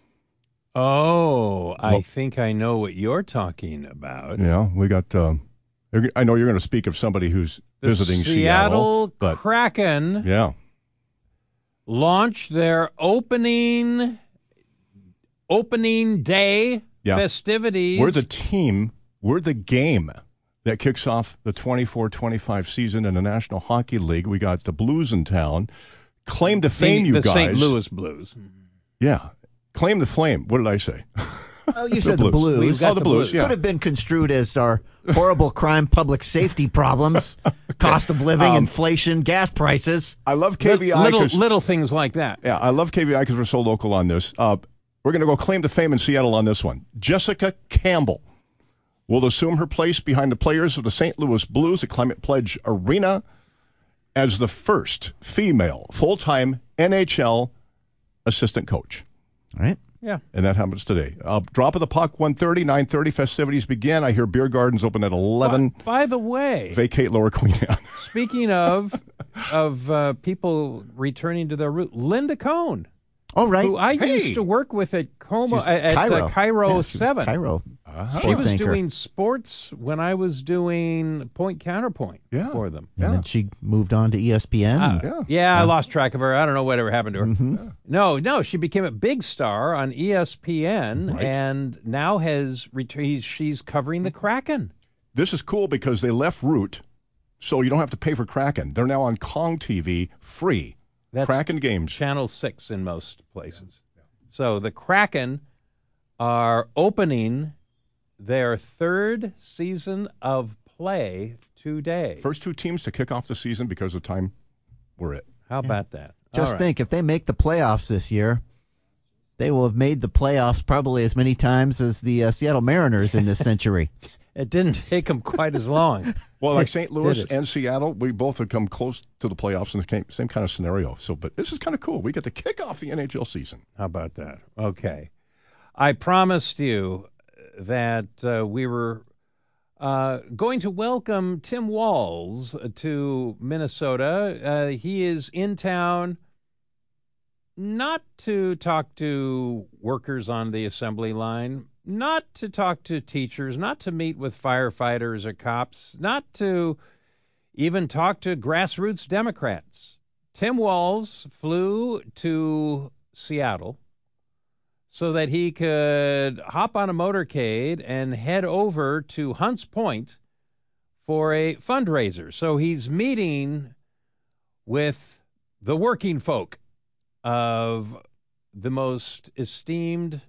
Oh, I think I know what you're talking about. Yeah, we got, I know you're going to speak of somebody who's visiting Seattle. But Kraken launched their opening day festivities. We're the team, we're the game that kicks off the 24-25 season in the National Hockey League. We got the Blues in town. Claim to fame, you guys. The St. Louis Blues. Yeah. Claim to flame. What did I say? Oh, you said the Blues. The Blues, yeah. Could have been construed as our horrible crime, public safety problems, cost of living, inflation, gas prices. I love KVI. Little things like that. Yeah, I love KVI because we're so local on this. We're going to go claim to fame in Seattle on this one. Jessica Campbell will assume her place behind the players of the St. Louis Blues at Climate Pledge Arena as the first female full-time NHL assistant coach. All right. Yeah. And that happens today. Drop of the puck, 1:30, 9:30 festivities begin. I hear beer gardens open at 11. By the way. Vacate Lower Queen Anne. Speaking of people returning to their root, Linda Cohn. Oh, right. Who I used to work with at Cairo 7. Cairo. She was doing sports when I was doing Point Counterpoint for them. And then she moved on to ESPN. I lost track of her. I don't know whatever happened to her. Mm-hmm. No, she became a big star on ESPN and now she's covering the Kraken. This is cool because they left Root, so you don't have to pay for Kraken. They're now on Kong TV free. That's Kraken games. Channel 6 in most places. So the Kraken are opening their third season of play today. First two teams to kick off the season because of time we're at. How about that? Just think, if they make the playoffs this year, they will have made the playoffs probably as many times as the Seattle Mariners in this century. It didn't take them quite as long. Well, like St. Louis and Seattle, we both have come close to the playoffs in the same kind of scenario. But this is kind of cool. We get to kick off the NHL season. How about that? Okay. I promised you that we were going to welcome Tim Walz to Minnesota. He is in town not to talk to workers on the assembly line, not to talk to teachers, not to meet with firefighters or cops, not to even talk to grassroots Democrats. Tim Walz flew to Seattle so that he could hop on a motorcade and head over to Hunts Point for a fundraiser. So he's meeting with the working folk of the most esteemed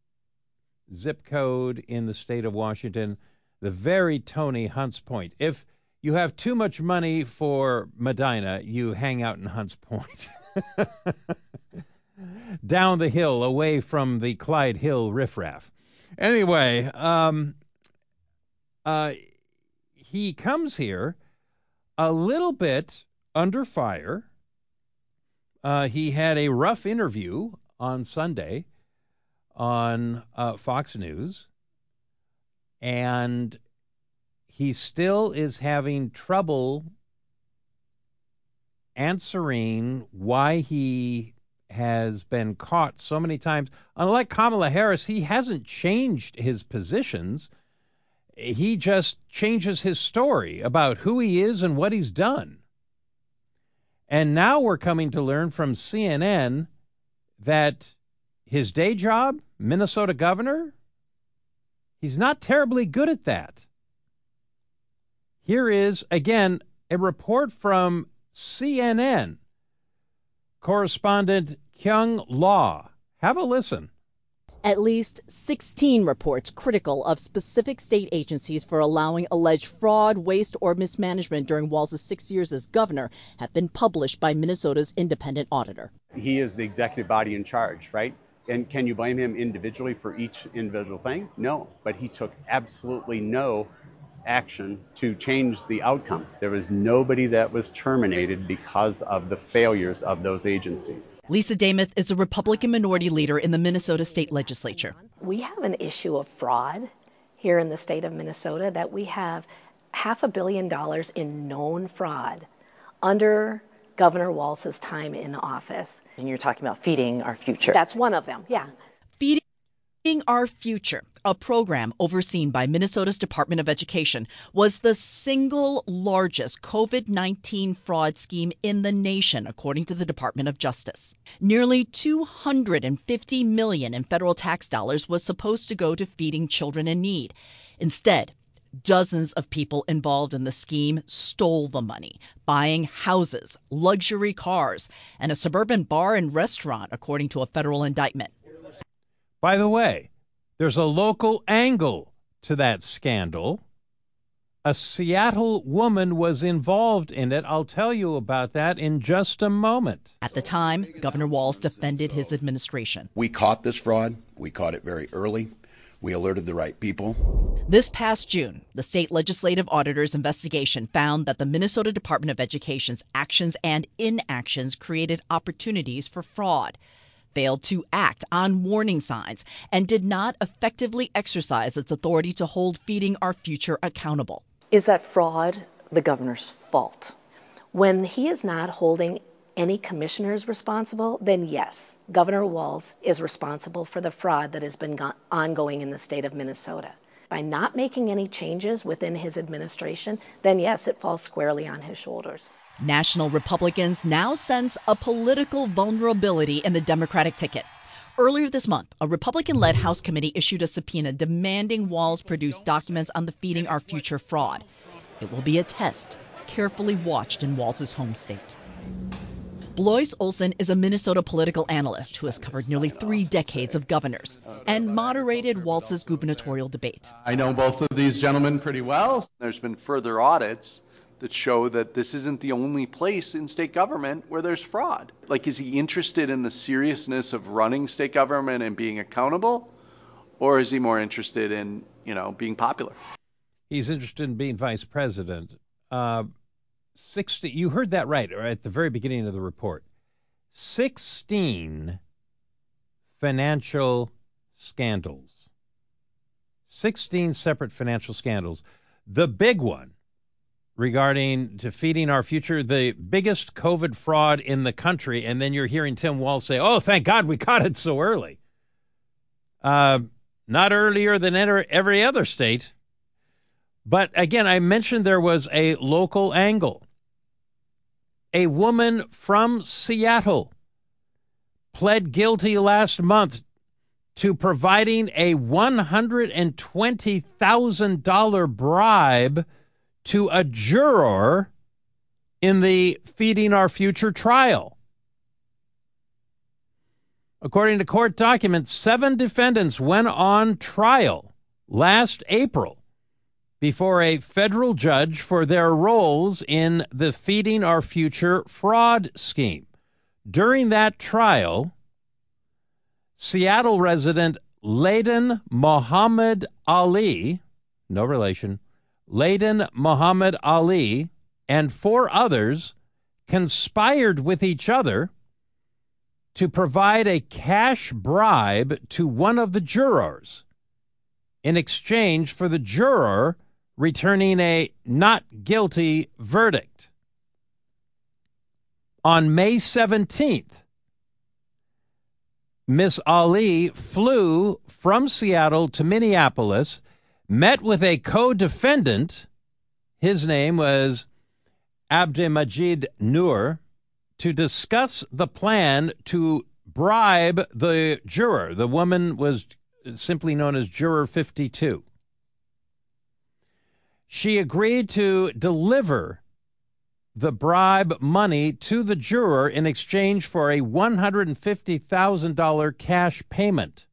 zip code in the state of Washington, the very Tony Hunts Point. If you have too much money for Medina, you hang out in Hunts Point. Down the hill, away from the Clyde Hill riffraff. Anyway, he comes here a little bit under fire. He had a rough interview on Sunday on Fox News, and he still is having trouble answering why he has been caught so many times. Unlike Kamala Harris, he hasn't changed his positions. He just changes his story about who he is and what he's done. And now we're coming to learn from CNN that his day job, Minnesota governor, he's not terribly good at that. Here is, again, a report from CNN correspondent Kyung Law. Have a listen. At least 16 reports critical of specific state agencies for allowing alleged fraud, waste, or mismanagement during Walz's 6 years as governor have been published by Minnesota's independent auditor. He is the executive body in charge, right? And can you blame him individually for each individual thing? No, but he took absolutely no action to change the outcome. There was nobody that was terminated because of the failures of those agencies. Lisa Damuth is a Republican minority leader in the Minnesota state legislature. We have an issue of fraud here in the state of Minnesota that we have $500 million in known fraud under Governor Walz's time in office. And you're talking about Feeding Our Future. That's one of them, yeah. Feeding Our Future, a program overseen by Minnesota's Department of Education, was the single largest COVID-19 fraud scheme in the nation, according to the Department of Justice. Nearly $250 million in federal tax dollars was supposed to go to feeding children in need. Instead, dozens of people involved in the scheme stole the money, buying houses, luxury cars, and a suburban bar and restaurant, according to a federal indictment. By the way, there's a local angle to that scandal. A Seattle woman was involved in it. I'll tell you about that in just a moment. At the time, Governor Walz defended his administration. We caught this fraud. We caught it very early. We alerted the right people. This past June, the state legislative auditor's investigation found that the Minnesota Department of Education's actions and inactions created opportunities for fraud, failed to act on warning signs, and did not effectively exercise its authority to hold Feeding Our Future accountable. Is that fraud the governor's fault? When he is not holding any commissioners responsible, then yes, Governor Walz is responsible for the fraud that has been ongoing in the state of Minnesota. By not making any changes within his administration, then yes, it falls squarely on his shoulders. National Republicans now sense a political vulnerability in the Democratic ticket. Earlier this month, a Republican-led House committee issued a subpoena demanding Walz produce documents on the Feeding Our Future fraud. It will be a test carefully watched in Walz's home state. Blois Olson is a Minnesota political analyst who has covered nearly 3 decades of governors and moderated Walz's gubernatorial debate. I know both of these gentlemen pretty well. There's been further audits that show that this isn't the only place in state government where there's fraud. Like, is he interested in the seriousness of running state government and being accountable? Or is he more interested in, being popular? He's interested in being vice president. 60, you heard that right, or at the very beginning of the report. 16 financial scandals. 16 separate financial scandals. The big one regarding to Feeding Our Future, the biggest COVID fraud in the country, and then you're hearing Tim Walz say, oh, thank God we caught it so early. Not earlier than every other state. But again, I mentioned there was a local angle. A woman from Seattle pled guilty last month to providing a $120,000 bribe to a juror in the Feeding Our Future trial. According to court documents, 7 defendants went on trial last April before a federal judge for their roles in the Feeding Our Future fraud scheme. During that trial, Seattle resident Layden Muhammad Ali, no relation, Layden Muhammad Ali and 4 others conspired with each other to provide a cash bribe to one of the jurors in exchange for the juror returning a not guilty verdict. On May 17th, Miss Ali flew from Seattle to Minneapolis, met with a co-defendant, his name was Abdelmajid Noor, to discuss the plan to bribe the juror. The woman was simply known as Juror 52. She agreed to deliver the bribe money to the juror in exchange for a $150,000 cash payment.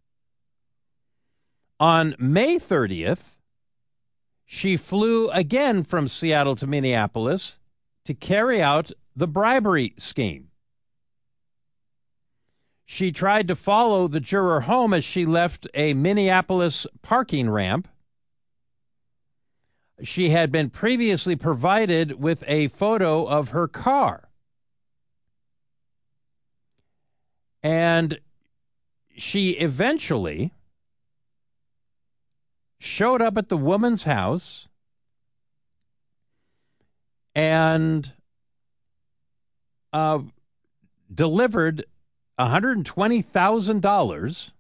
On May 30th, she flew again from Seattle to Minneapolis to carry out the bribery scheme. She tried to follow the juror home as she left a Minneapolis parking ramp. She had been previously provided with a photo of her car. And she eventually showed up at the woman's house and delivered $120,000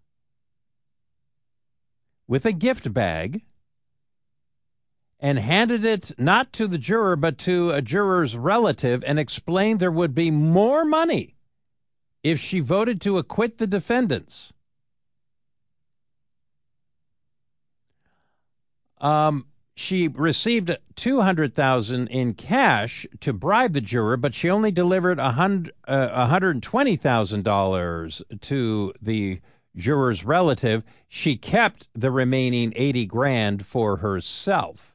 with a gift bag and handed it not to the juror but to a juror's relative and explained there would be more money if she voted to acquit the defendants. She received $200,000 in cash to bribe the juror, but she only delivered $120,000 to the juror's relative. She kept the remaining $80,000 for herself.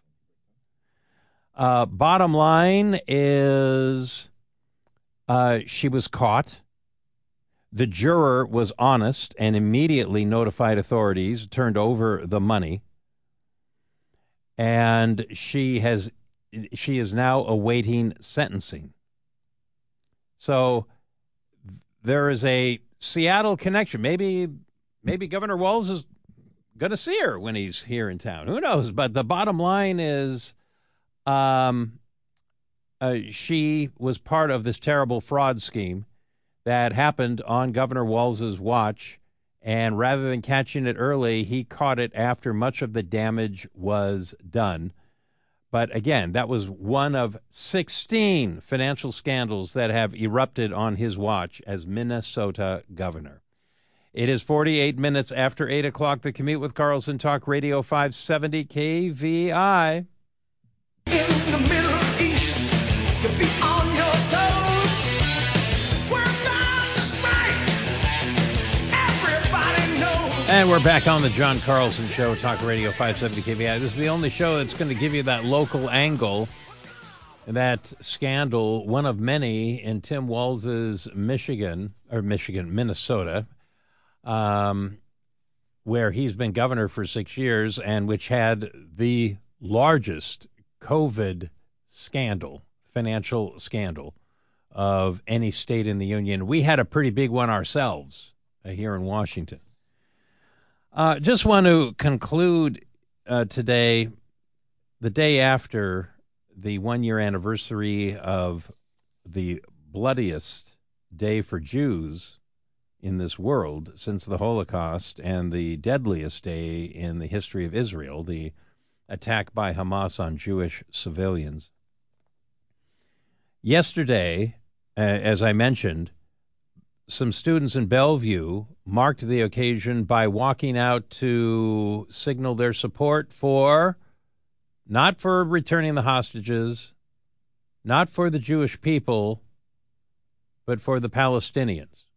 Bottom line is, she was caught. The juror was honest and immediately notified authorities, turned over the money. And she is now awaiting sentencing. So there is a Seattle connection. Maybe Governor Walz is going to see her when he's here in town. Who knows? But the bottom line is, she was part of this terrible fraud scheme that happened on Governor Walz's watch. And rather than catching it early, he caught it after much of the damage was done. But again, that was one of 16 financial scandals that have erupted on his watch as Minnesota governor. It is 48 minutes after 8 o'clock. The Commute with Carlson, Talk Radio 570 KVI. In the Middle East, you'll be on your toes. And we're back on the John Carlson Show, Talk Radio 570 KVI. This is the only show that's going to give you that local angle, that scandal, one of many in Tim Walz's Minnesota, where he's been governor for 6 years and which had the largest COVID scandal, financial scandal of any state in the union. We had a pretty big one ourselves here in Washington. Just want to conclude today, the day after the 1-year anniversary of the bloodiest day for Jews in this world since the Holocaust and the deadliest day in the history of Israel, the attack by Hamas on Jewish civilians. Yesterday, as I mentioned, some students in Bellevue marked the occasion by walking out to signal their support for, not for returning the hostages, not for the Jewish people, but for the Palestinians.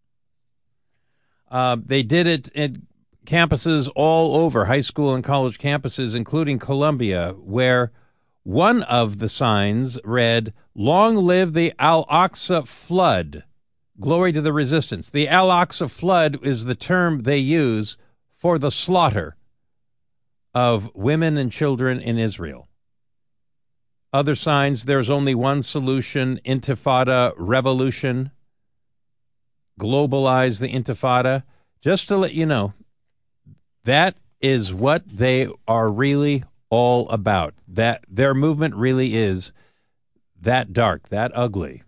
They did it at campuses all over, high school and college campuses, including Columbia, where one of the signs read, "Long live the Al-Aqsa flood. Glory to the resistance." The Al-Aqsa flood is the term they use for the slaughter of women and children in Israel. Other signs, there's only one solution, Intifada revolution. Globalize the Intifada. Just to let you know, that is what they are really all about. That their movement really is that dark, that ugly.